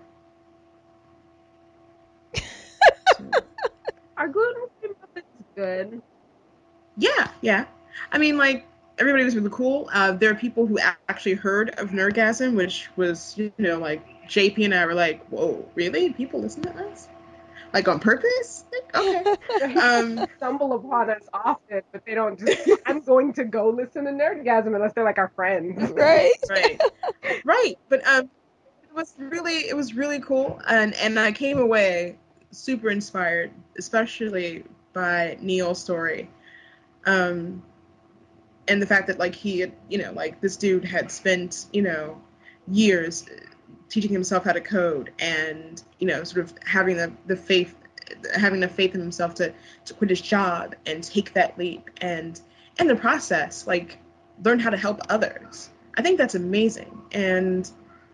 Are gluten-free muffins good? Yeah. I mean, like, everybody was really cool. There are people who actually heard of Nerdgasm, which was, like, JP and I were like, whoa, really? People listen to us? Like, on purpose? Like, okay. They stumble upon us often, but they don't just, I'm going to go listen to Nerdgasm unless they're like our friends. Right. Right. But it was really cool, and I came away super inspired, especially by Neil's story. And the fact that, like, he had, like, this dude had spent, years teaching himself how to code, and, sort of having the faith in himself to quit his job and take that leap, and in the process, like, learn how to help others. I think that's amazing. And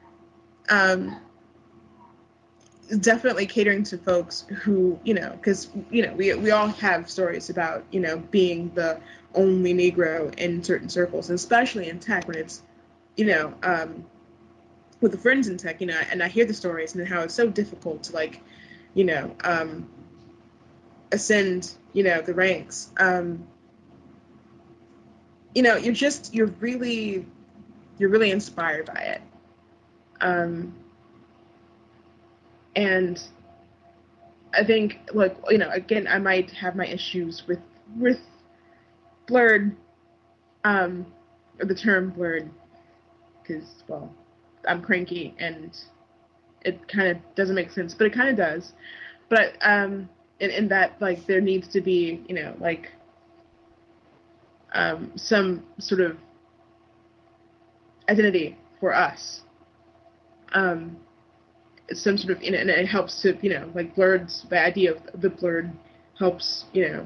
definitely catering to folks who, because, we all have stories about, being the only Negro in certain circles, and especially in tech when it's, with the friends in tech, and I hear the stories and how it's so difficult to, like, ascend, the ranks. You're really inspired by it. And I think, like, again, I might have my issues with blurred, or the term blurred, because, well, I'm cranky and it kind of doesn't make sense, but it kind of does. But in that, like, there needs to be, like, some sort of identity for us. Some sort of, and it helps to, like, the idea of the blurred helps,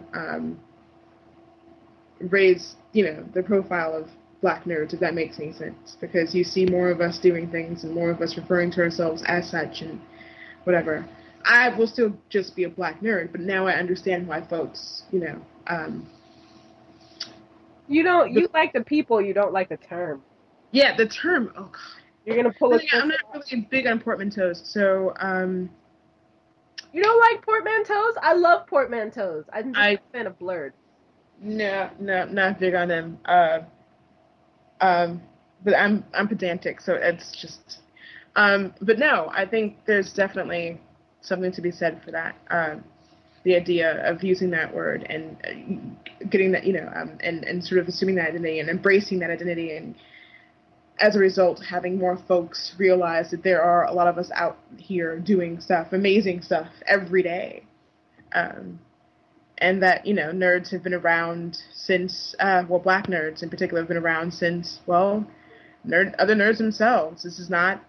raise, the profile of Black nerds, if that makes any sense, because you see more of us doing things and more of us referring to ourselves as such and whatever. I will still just be a Black nerd, but now I understand why folks, you like the people, you don't like the term. Yeah, the term. Oh God. You're gonna pull I'm not really big on portmanteaus, so You don't like portmanteaus? I love portmanteaus. I'm just a fan of blurred. No, not big on them. But I'm pedantic, so it's just. But no, I think there's definitely something to be said for that. The idea of using that word and getting that, and sort of assuming that identity and embracing that identity, and as a result, having more folks realize that there are a lot of us out here doing stuff, amazing stuff every day. And that, nerds have been around since, Black nerds in particular have been around since, other nerds themselves. This is not,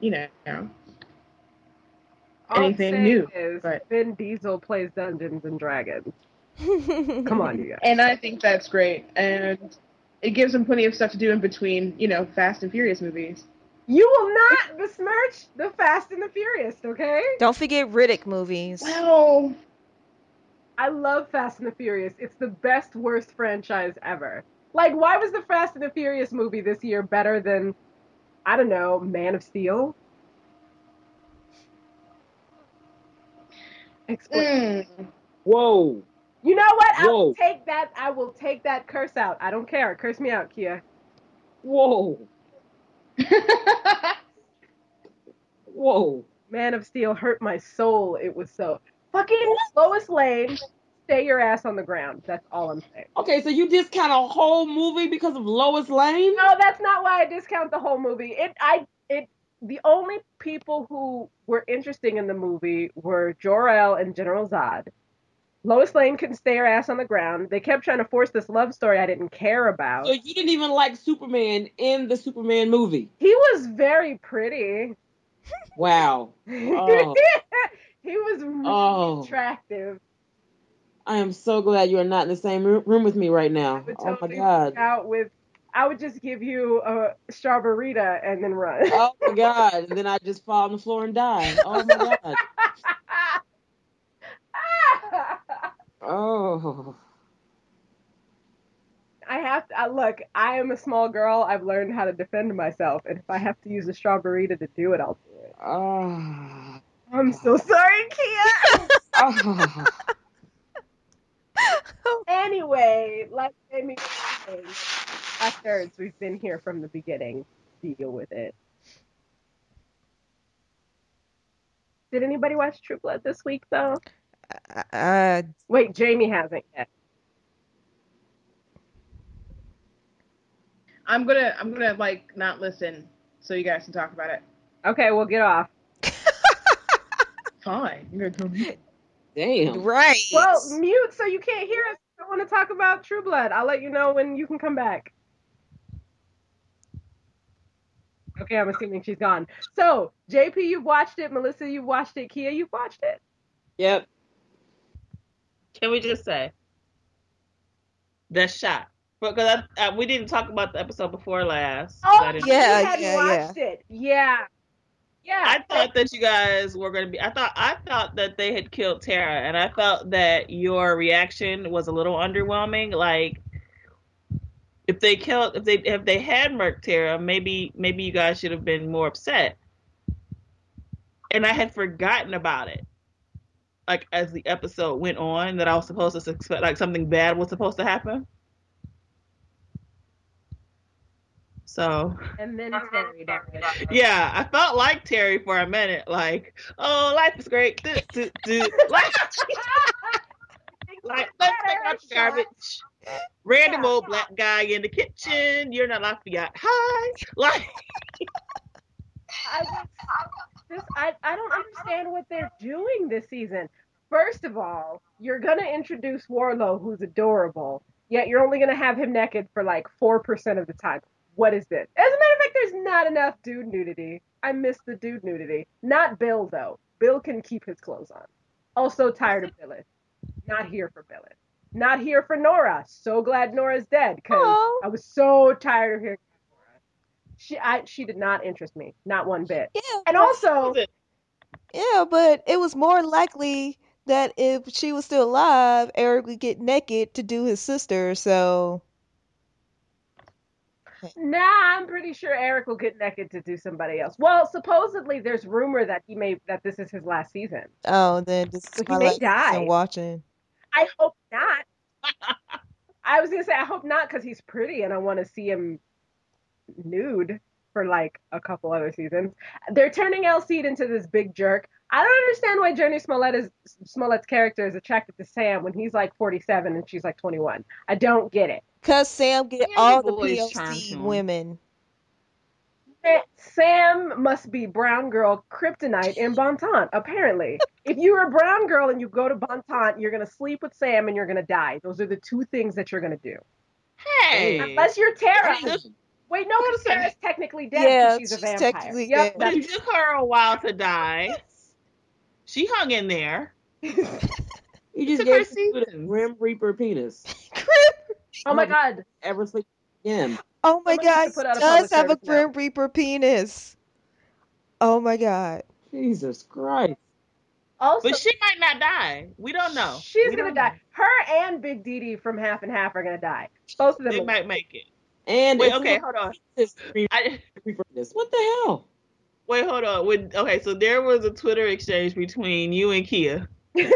anything new. But Vin Diesel plays Dungeons and Dragons. Come on, you guys. And I think that's great. And it gives him plenty of stuff to do in between, Fast and Furious movies. You will not besmirch the Fast and the Furious, okay? Don't forget Riddick movies. Well, I love Fast and the Furious. It's the best, worst franchise ever. Like, why was the Fast and the Furious movie this year better than, I don't know, Man of Steel? Explain. Whoa. You know what? I will take that curse out. I don't care. Curse me out, Kia. Whoa. Whoa. Man of Steel hurt my soul. It was so fucking Lois Lane stay your ass on the ground. That's all I'm saying. Okay, so you discount a whole movie because of Lois Lane? No, that's not why I discount the whole movie. The only people who were interesting in the movie were Jor-El and General Zod. Lois Lane couldn't stay her ass on the ground. They kept trying to force this love story I didn't care about. So you didn't even like Superman in the Superman movie? He was very pretty. Wow. Oh. He was really attractive. I am so glad you are not in the same room with me right now. Oh my God. I would just give you a strawberryta and then run. Oh my God. And then I just fall on the floor and die. Oh my God. Oh. Look, I am a small girl. I've learned how to defend myself. And if I have to use a strawberryta to do it, I'll do it. Oh. I'm so sorry, Kia. Oh. Anyway, let's say nerds, we've been here from the beginning. Deal with it. Did anybody watch True Blood this week, though? Wait, Jamie hasn't yet. I'm gonna like not listen so you guys can talk about it. Okay, we'll get off. Fine. You're gonna tell me. Damn. Right. Well, mute so you can't hear us. I want to talk about True Blood. I'll let you know when you can come back. Okay, I'm assuming she's gone. So, JP, you've watched it. Melissa, you've watched it. Kia, you've watched it. Yep. Can we just say that's shot? Because we didn't talk about the episode before last. Oh, yeah, you hadn't watched it. Yeah. Yeah. I thought that you guys were going to be. I thought that they had killed Tara, and I felt that your reaction was a little underwhelming. Like, if they had murked Tara, maybe you guys should have been more upset. And I had forgotten about it. Like, as the episode went on, that I was supposed to expect like something bad was supposed to happen. So. And then Terry died. Yeah, I felt like Terry for a minute. Like, oh, life is great. Like, let's take out the garbage. Random old black guy in the kitchen. You're not Lafayette. Hi. Like. I don't understand what they're doing this season. First of all, you're going to introduce Warlow, who's adorable, yet you're only going to have him naked for like 4% of the time. What is this? As a matter of fact, there's not enough dude nudity. I miss the dude nudity. Not Bill, though. Bill can keep his clothes on. Also tired of Billith. Not here for Billith. Not here for Nora. So glad Nora's dead, because I was so tired of hearing Nora. She did not interest me. Not one bit. Yeah, and also... Yeah, but it was more likely that if she was still alive, Eric would get naked to do his sister, so... Nah, I'm pretty sure Eric will get naked to do somebody else. Well, supposedly there's rumor that that this is his last season. Oh, then this is my last season watching. I hope not. I was gonna say I hope not, because he's pretty and I want to see him nude for like a couple other seasons. They're turning Elseed into this big jerk. I don't understand why Jurnee Smollett's character is attracted to Sam when he's like 47 and she's like 21. I don't get it. Because Sam get all the POC women. Sam must be brown girl kryptonite in Bonton, apparently. If you're a brown girl and you go to Bonton, you're going to sleep with Sam and you're going to die. Those are the two things that you're going to do. Hey! Unless you're Tara. Wait, no, Tara's technically dead. Yeah, she's a vampire. Technically dead. But it took her a while to die. She hung in there. You just gave her the Grim Reaper penis. Oh my God. Ever sleep again. Oh my God. Does have a Grim Reaper penis. Oh my God. Jesus Christ. Also, but she might not die. We don't know. She's going to die. Her and Big Dee from Half and Half are going to die. Both of them. They might make it. And wait, okay, hold on. What the hell? Wait, hold on. Okay, so there was a Twitter exchange between you and Kia. And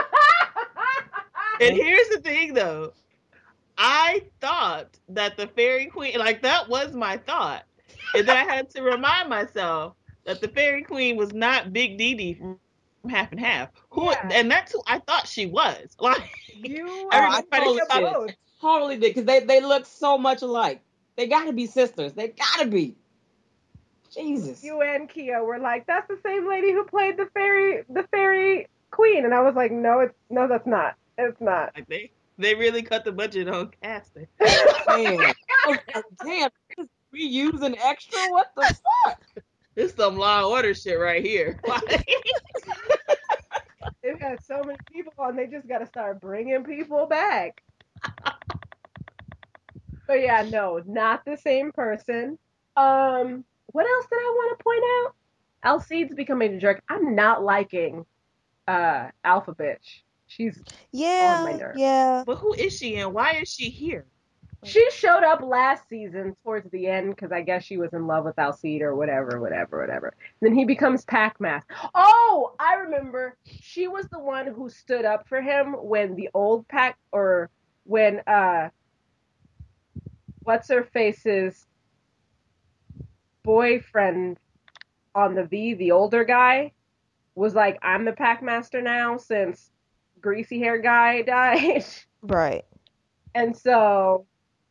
here's the thing, though. I thought that the Fairy Queen, like, that was my thought. And then I had to remind myself that the Fairy Queen was not Big Dee half and half. Who? Yeah. And that's who I thought she was. Like You I everybody totally did. both. Totally did, because they look so much alike. They gotta be sisters. They gotta be. Jesus. You and Kia were like, that's the same lady who played the fairy queen, and I was like, no, that's not. It's not. like they really cut the budget on casting. Man. Damn, just reusing extra? What the fuck? This some Law and Order shit right here. They've had so many people on, they just got to start bringing people back. But yeah, no, not the same person. What else did I want to point out? Alcide's becoming a jerk. I'm not liking Alpha Bitch. She's on my nerves. Yeah. But who is she and why is she here? She showed up last season towards the end because I guess she was in love with Alcide or whatever. Then he becomes Pac-Master. Oh, I remember. She was the one who stood up for him when the old Pac, or when what's her face's boyfriend on the V, the older guy, was like, I'm the Pac-Master now since greasy hair guy died. Right. And so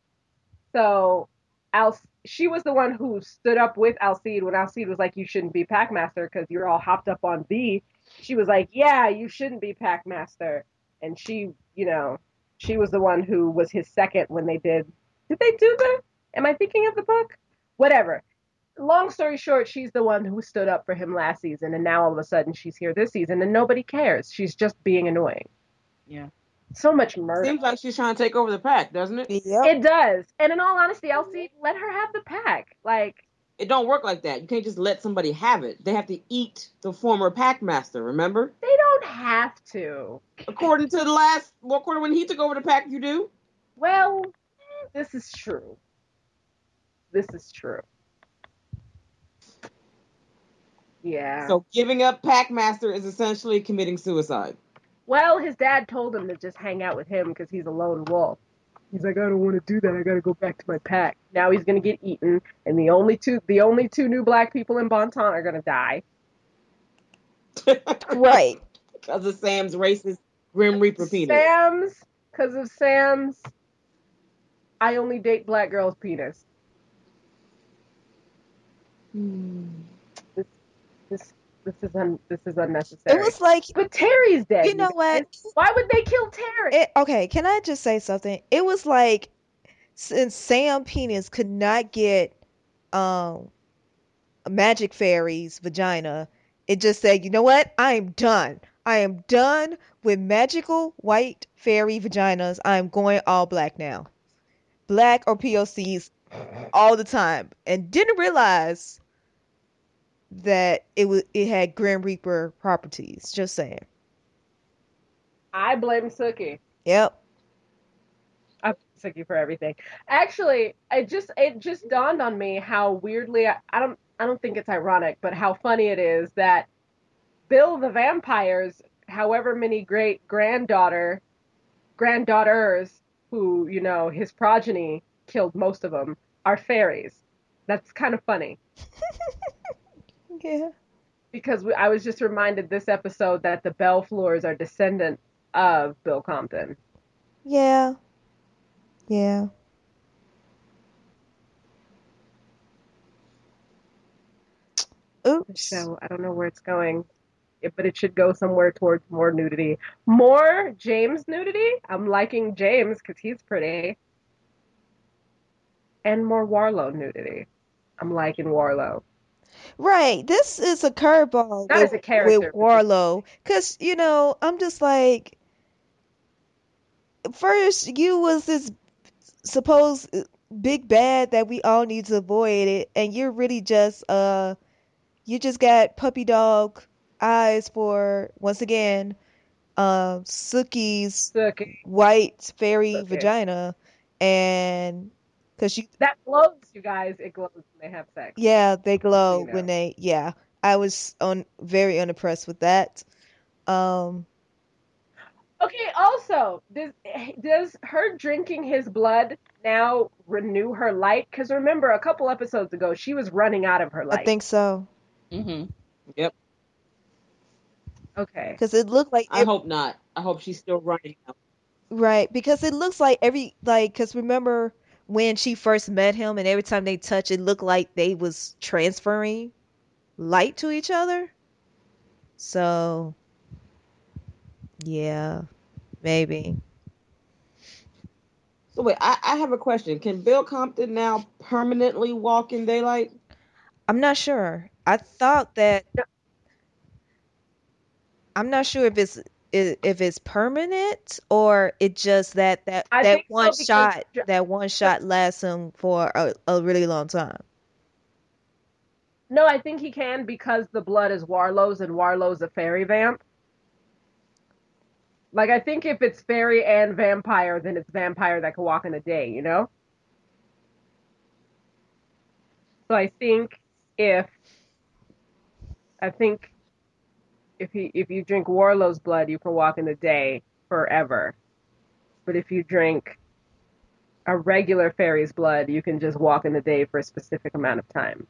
she was the one who stood up with Alcide when Alcide was like, you shouldn't be Pac-Master because you're all hopped up on V. She was like, yeah, you shouldn't be Pac-Master. And she was the one who was his second when they did they do am I thinking of the book? Whatever. Long story short, she's the one who stood up for him last season, and now all of a sudden she's here this season, and nobody cares. She's just being annoying. Yeah. So much murder. Seems like she's trying to take over the pack, doesn't it? Yep. It does. And in all honesty, Alcide, let her have the pack. Like, it don't work like that. You can't just let somebody have it. They have to eat the former Pac-Master, remember? they don't have to. According to according when he took over the pack, you do? Well, this is true. Yeah. So giving up Pac-Master is essentially committing suicide. Well, his dad told him to just hang out with him because he's a lone wolf. He's like, I don't want to do that. I got to go back to my pack. Now he's going to get eaten, and the only two new black people in Bon Ton are going to die. Right. Because of Sam's racist Grim Reaper penis. Because of Sam's, I only date black girls' penis. This is unnecessary. It was like, But Terry's dead. you know what? Why would they kill Terry? Okay, can I just say something? It was like, since Sam Penis could not get Magic Fairy's vagina, it just said, you know what? I am done. I am done with magical white fairy vaginas. I am going all black now. Black or POCs all the time. And didn't realize that it had Grim Reaper properties. Just saying. I blame Sookie. Yep. I blame Sookie for everything. Actually, it just dawned on me how weirdly I don't think it's ironic, but how funny it is that Bill the Vampire's however many great granddaughters who, his progeny killed most of them are fairies. That's kind of funny. Yeah. Because I was just reminded this episode that the Bellflours are descendant of Bill Compton. Yeah. Yeah. Oops. So I don't know where it's going, but it should go somewhere towards more nudity. More James nudity. I'm liking James because he's pretty. And more Warlow nudity. I'm liking Warlow. Right. This is a curveball Not as a character, with Warlow. Because, I'm just like, first, you was this supposed big bad that we all need to avoid it, and you're really just, you just got puppy dog eyes for, once again, Sookie's white fairy vagina, and because that glows, you guys. It glows when they have sex. Yeah, they glow when they. Yeah, I was very unimpressed with that. Okay. Also, does her drinking his blood now renew her light? Because remember, a couple episodes ago, she was running out of her light. I think so. Yep. Okay. Because it looked like I hope not. I hope she's still running. right, because it looks like because remember when she first met him and every time they touch, it looked like they was transferring light to each other. So yeah, maybe. So wait, I have a question. Can Bill Compton now permanently walk in daylight? I'm not sure. I'm not sure if it's permanent or it just I think so because that one shot lasts him for a really long time. no, I think he can because the blood is Warlow's and Warlow's a fairy vamp. Like I think if it's fairy and vampire, then it's vampire that can walk in a day, you know? So if I think if you drink Warlow's blood, you can walk in a day forever. But if you drink a regular fairy's blood, you can just walk in a day for a specific amount of time.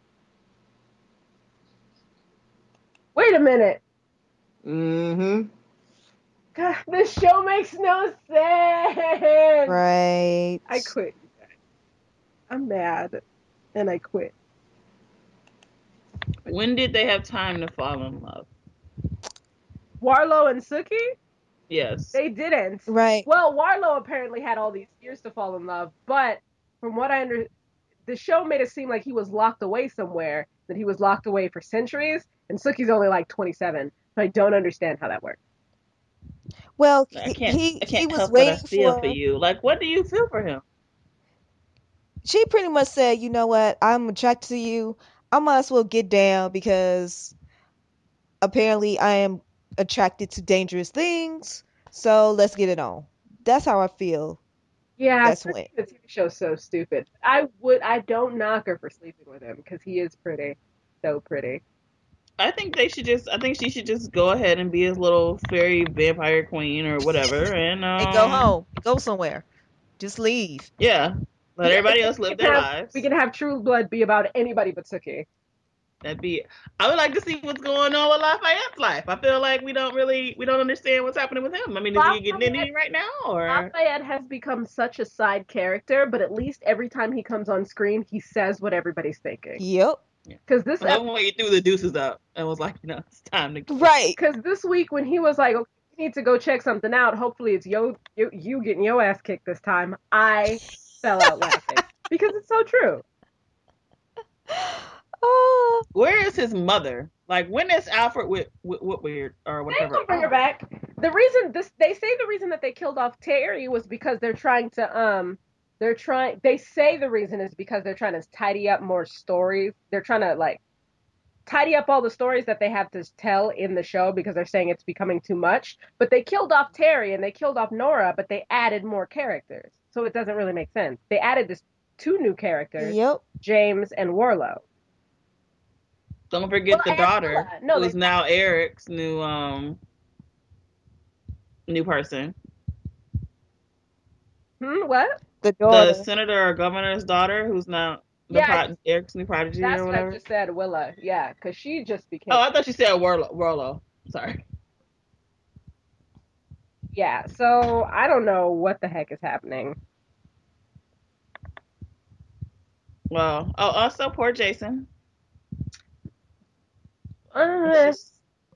Wait a minute. Mm-hmm. God, this show makes no sense. Right. I quit. I'm mad, and I quit. When did they have time to fall in love? Warlow and Suki? Yes. They didn't. Right. Well, Warlow apparently had all these years to fall in love, but from what I understand, the show made it seem like he was locked away somewhere, that he was locked away for centuries, and Suki's only like 27, so I don't understand how that works. Well, I he can't was help but I waiting feel for for. you. Like, what do you feel for him? She pretty much said, "You know what? I'm attracted to you. I might as well get down because apparently I am attracted to dangerous things. So let's get it on." That's how I feel. Yeah, That's Suki when. in the TV show's so stupid. I don't knock her for sleeping with him because he is pretty, so pretty. I think she should just go ahead and be his little fairy vampire queen or whatever, and And go home. Go somewhere. Just leave. yeah, let everybody else live their lives. We can have True Blood be about anybody but Suki. I would like to see what's going on with Lafayette's life. I feel like we don't understand what's happening with him. I mean, is he getting any right now, or Lafayette has become such a side character, but at least every time he comes on screen, he says what everybody's thinking. Yep. Because this I when he threw the deuces up and was like, it's time to right. Because this week when he was like, okay, we need to go check something out. Hopefully it's you getting your ass kicked this time. I fell out laughing because it's so true. Where is his mother? Like, when is Alfred Whitweird or whatever? They can bring her back. The reason the reason that they killed off Terry was because they're trying to they say the reason is because they're trying to tidy up more stories. They're trying to like tidy up all the stories that they have to tell in the show because they're saying it's becoming too much. But they killed off Terry and they killed off Nora, but they added more characters. So it doesn't really make sense. They added this 2 new characters, Yep. James and Warlow. Don't forget the daughter, who's now Eric's new person. What? The daughter. The senator or governor's daughter, who's now Eric's new prodigy or whatever. That's what I just said, Willa. Yeah, because she just became. Oh, I thought you said Warlow. Sorry. Yeah, so I don't know what the heck is happening. Well, also poor Jason. It's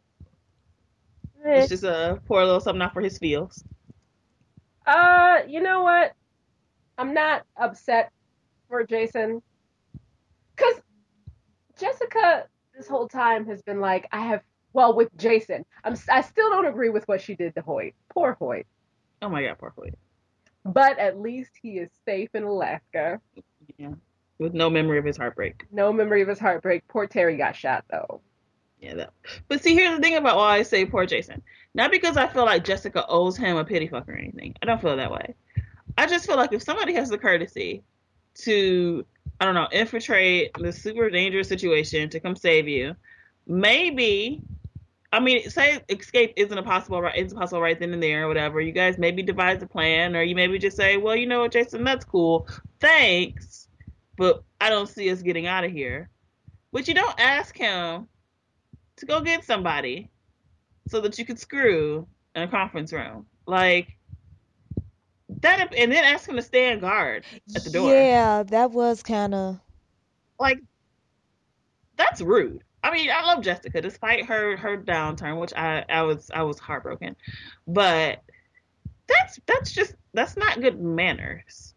just a poor little something out for his feels. You know what? I'm not upset for Jason. Because Jessica this whole time has been like, with Jason, I still don't agree with what she did to Hoyt. Poor Hoyt. Oh my God, poor Hoyt. But at least he is safe in Alaska. Yeah. With no memory of his heartbreak. No memory of his heartbreak. Poor Terry got shot, though. Yeah, but see, here's the thing about why I say poor Jason. Not because I feel like Jessica owes him a pity fuck or anything. I don't feel that way. I just feel like if somebody has the courtesy to, I don't know, infiltrate this super dangerous situation to come save you, maybe, I mean, say escape isn't possible right then and there or whatever. You guys maybe devise a plan, or you maybe just say, well, you know what, Jason, that's cool. Thanks, but I don't see us getting out of here. But you don't ask him to go get somebody. so that you could screw in a conference room. Like that, and then ask him to stand guard at the door. Yeah, that was kind of. Like, that's rude. I mean, I love Jessica despite her downturn, which I was heartbroken. But that's not good manners.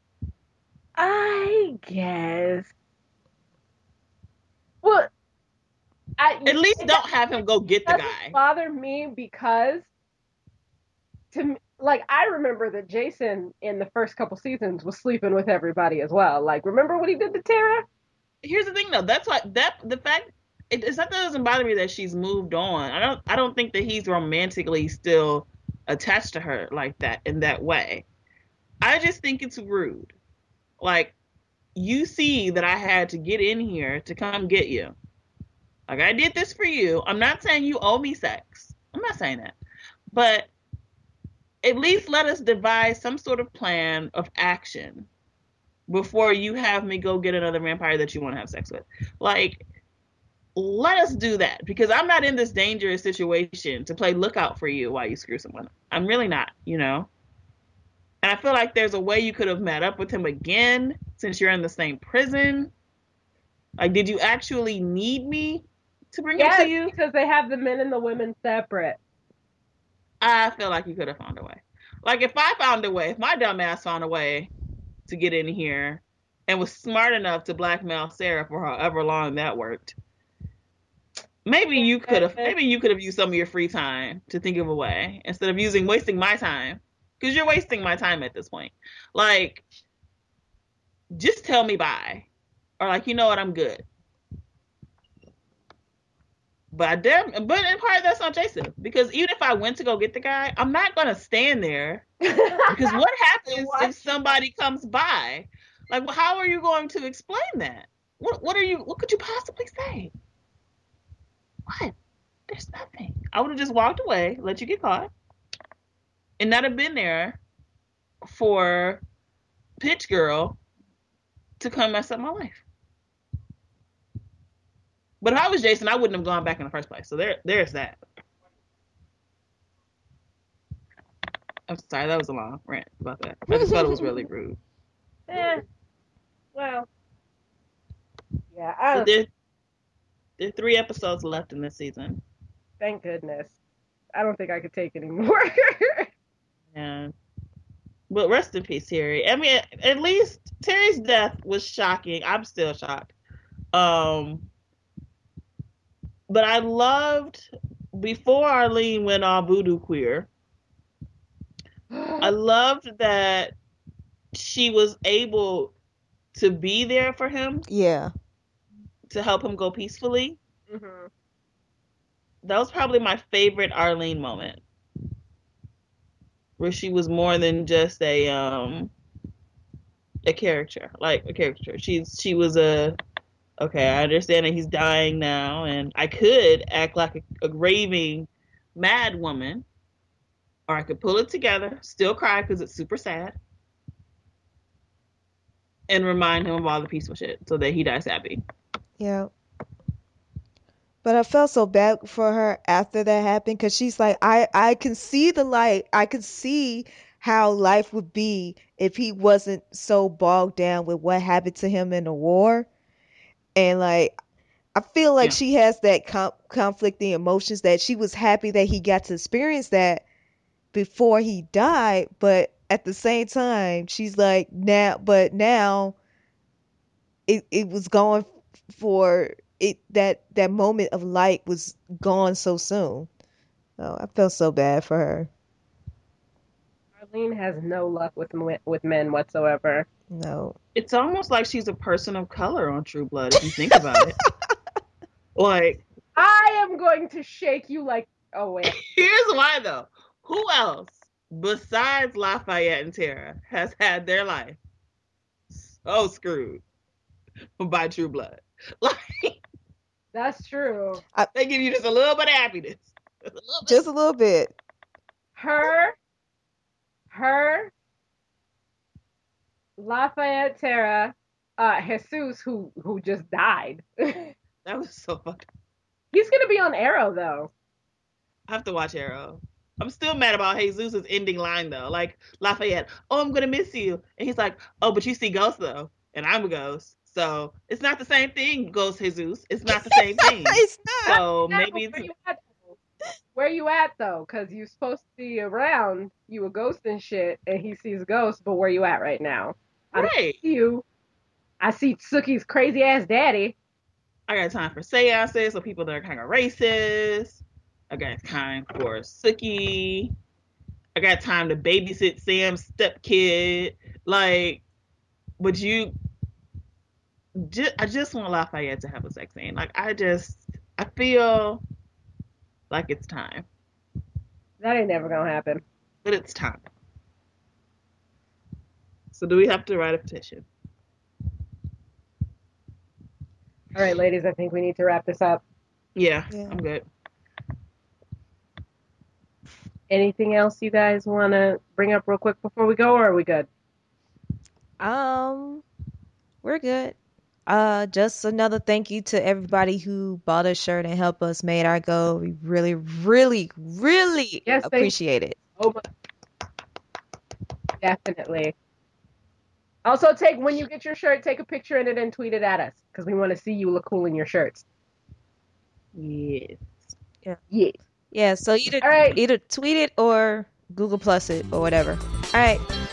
I guess. Well, At least don't have him go get the doesn't guy. bother me because like I remember that Jason in the first couple seasons was sleeping with everybody as well. Like, remember what he did to Tara? Here's the thing though, that's why the fact it's not that it doesn't bother me that she's moved on. I don't think that he's romantically still attached to her like that in that way. I just think it's rude. Like, you see that I had to get in here to come get you. Like, I did this for you. I'm not saying you owe me sex. I'm not saying that. But at least let us devise some sort of plan of action before you have me go get another vampire that you want to have sex with. Like, let us do that, because I'm not in this dangerous situation to play lookout for you while you screw someone. I'm really not, you know? And I feel like there's a way you could have met up with him again since you're in the same prison. Like, did you actually need me to bring him to you? Because they have the men and the women separate. I feel like you could have found a way. Like, if my dumb ass found a way to get in here and was smart enough to blackmail Sarah for however long that worked, maybe you could have used some of your free time to think of a way instead of wasting my time, because you're wasting my time at this point. Like, just tell me bye, or like, you know what, I'm good. But in part that's not Jason, because even if I went to go get the guy, I'm not gonna stand there, because what happens if somebody comes by? Like, how are you going to explain that? What could you possibly say? What? There's nothing. I would have just walked away, let you get caught, and not have been there for Pitch Girl to come mess up my life. But if I was Jason, I wouldn't have gone back in the first place. So there's that. I'm sorry, that was a long rant about that. I just thought it was really rude. Well, yeah. So there are 3 episodes left in this season. Thank goodness. I don't think I could take any more. Yeah. But rest in peace, Terry. I mean, at least Terry's death was shocking. I'm still shocked. But I loved, before Arlene went all voodoo queer, I loved that she was able to be there for him. Yeah. To help him go peacefully. Mm-hmm. That was probably my favorite Arlene moment, where she was more than just a character, like a caricature. She was okay, I understand that he's dying now, and I could act like a raving mad woman, or I could pull it together, still cry because it's super sad, and remind him of all the peaceful shit so that he dies happy. Yeah. But I felt so bad for her after that happened, because she's like, I can see the light. I can see how life would be if he wasn't so bogged down with what happened to him in the war. And like, I feel like she has that conflicting emotions, that she was happy that he got to experience that before he died, but at the same time, she's like, now it was going for it, that moment of light was gone so soon. So I felt so bad for her. Arlene has no luck with men whatsoever. No. It's almost like she's a person of color on True Blood, if you think about it. Like, I am going to shake you like, oh wait. Here's why though. Who else besides Lafayette and Tara has had their life so screwed by True Blood? Like, that's true. They give you just a little bit of happiness. Just a little bit. Her, Lafayette, Tara, Jesus, who just died. That was so fucked up. He's gonna be on Arrow though. I have to watch Arrow. I'm still mad about Jesus' ending line though. Like Lafayette, oh, I'm gonna miss you, and he's like, oh, but you see ghosts though, and I'm a ghost, so it's not the same thing. Ghost Jesus, it's not the same thing. It's not. So Yeah, maybe but it's where you at though? Because you're supposed to be around. You a ghost and shit, and he sees ghosts. But where you at right now? I don't right. see you. I see Suki's crazy ass daddy. I got time for seances, so people that are kind of racist. I got time for Sookie. I got time to babysit Sam's stepkid. Like, but I just want Lafayette to have a sex scene. Like, I feel like it's time. That ain't never gonna happen. But it's time. So do we have to write a petition? All right, ladies, I think we need to wrap this up. Yeah. Yeah. I'm good. Anything else you guys want to bring up real quick before we go, or are we good? We're good. Just another thank you to everybody who bought a shirt and helped us make our goal. We really, really, really Yes, appreciate it. Oh, definitely. Also, when you get your shirt, take a picture in it and tweet it at us because we want to see you look cool in your shirts. Yes. Yeah. Yeah, so All right. either tweet it or Google Plus it or whatever. All right.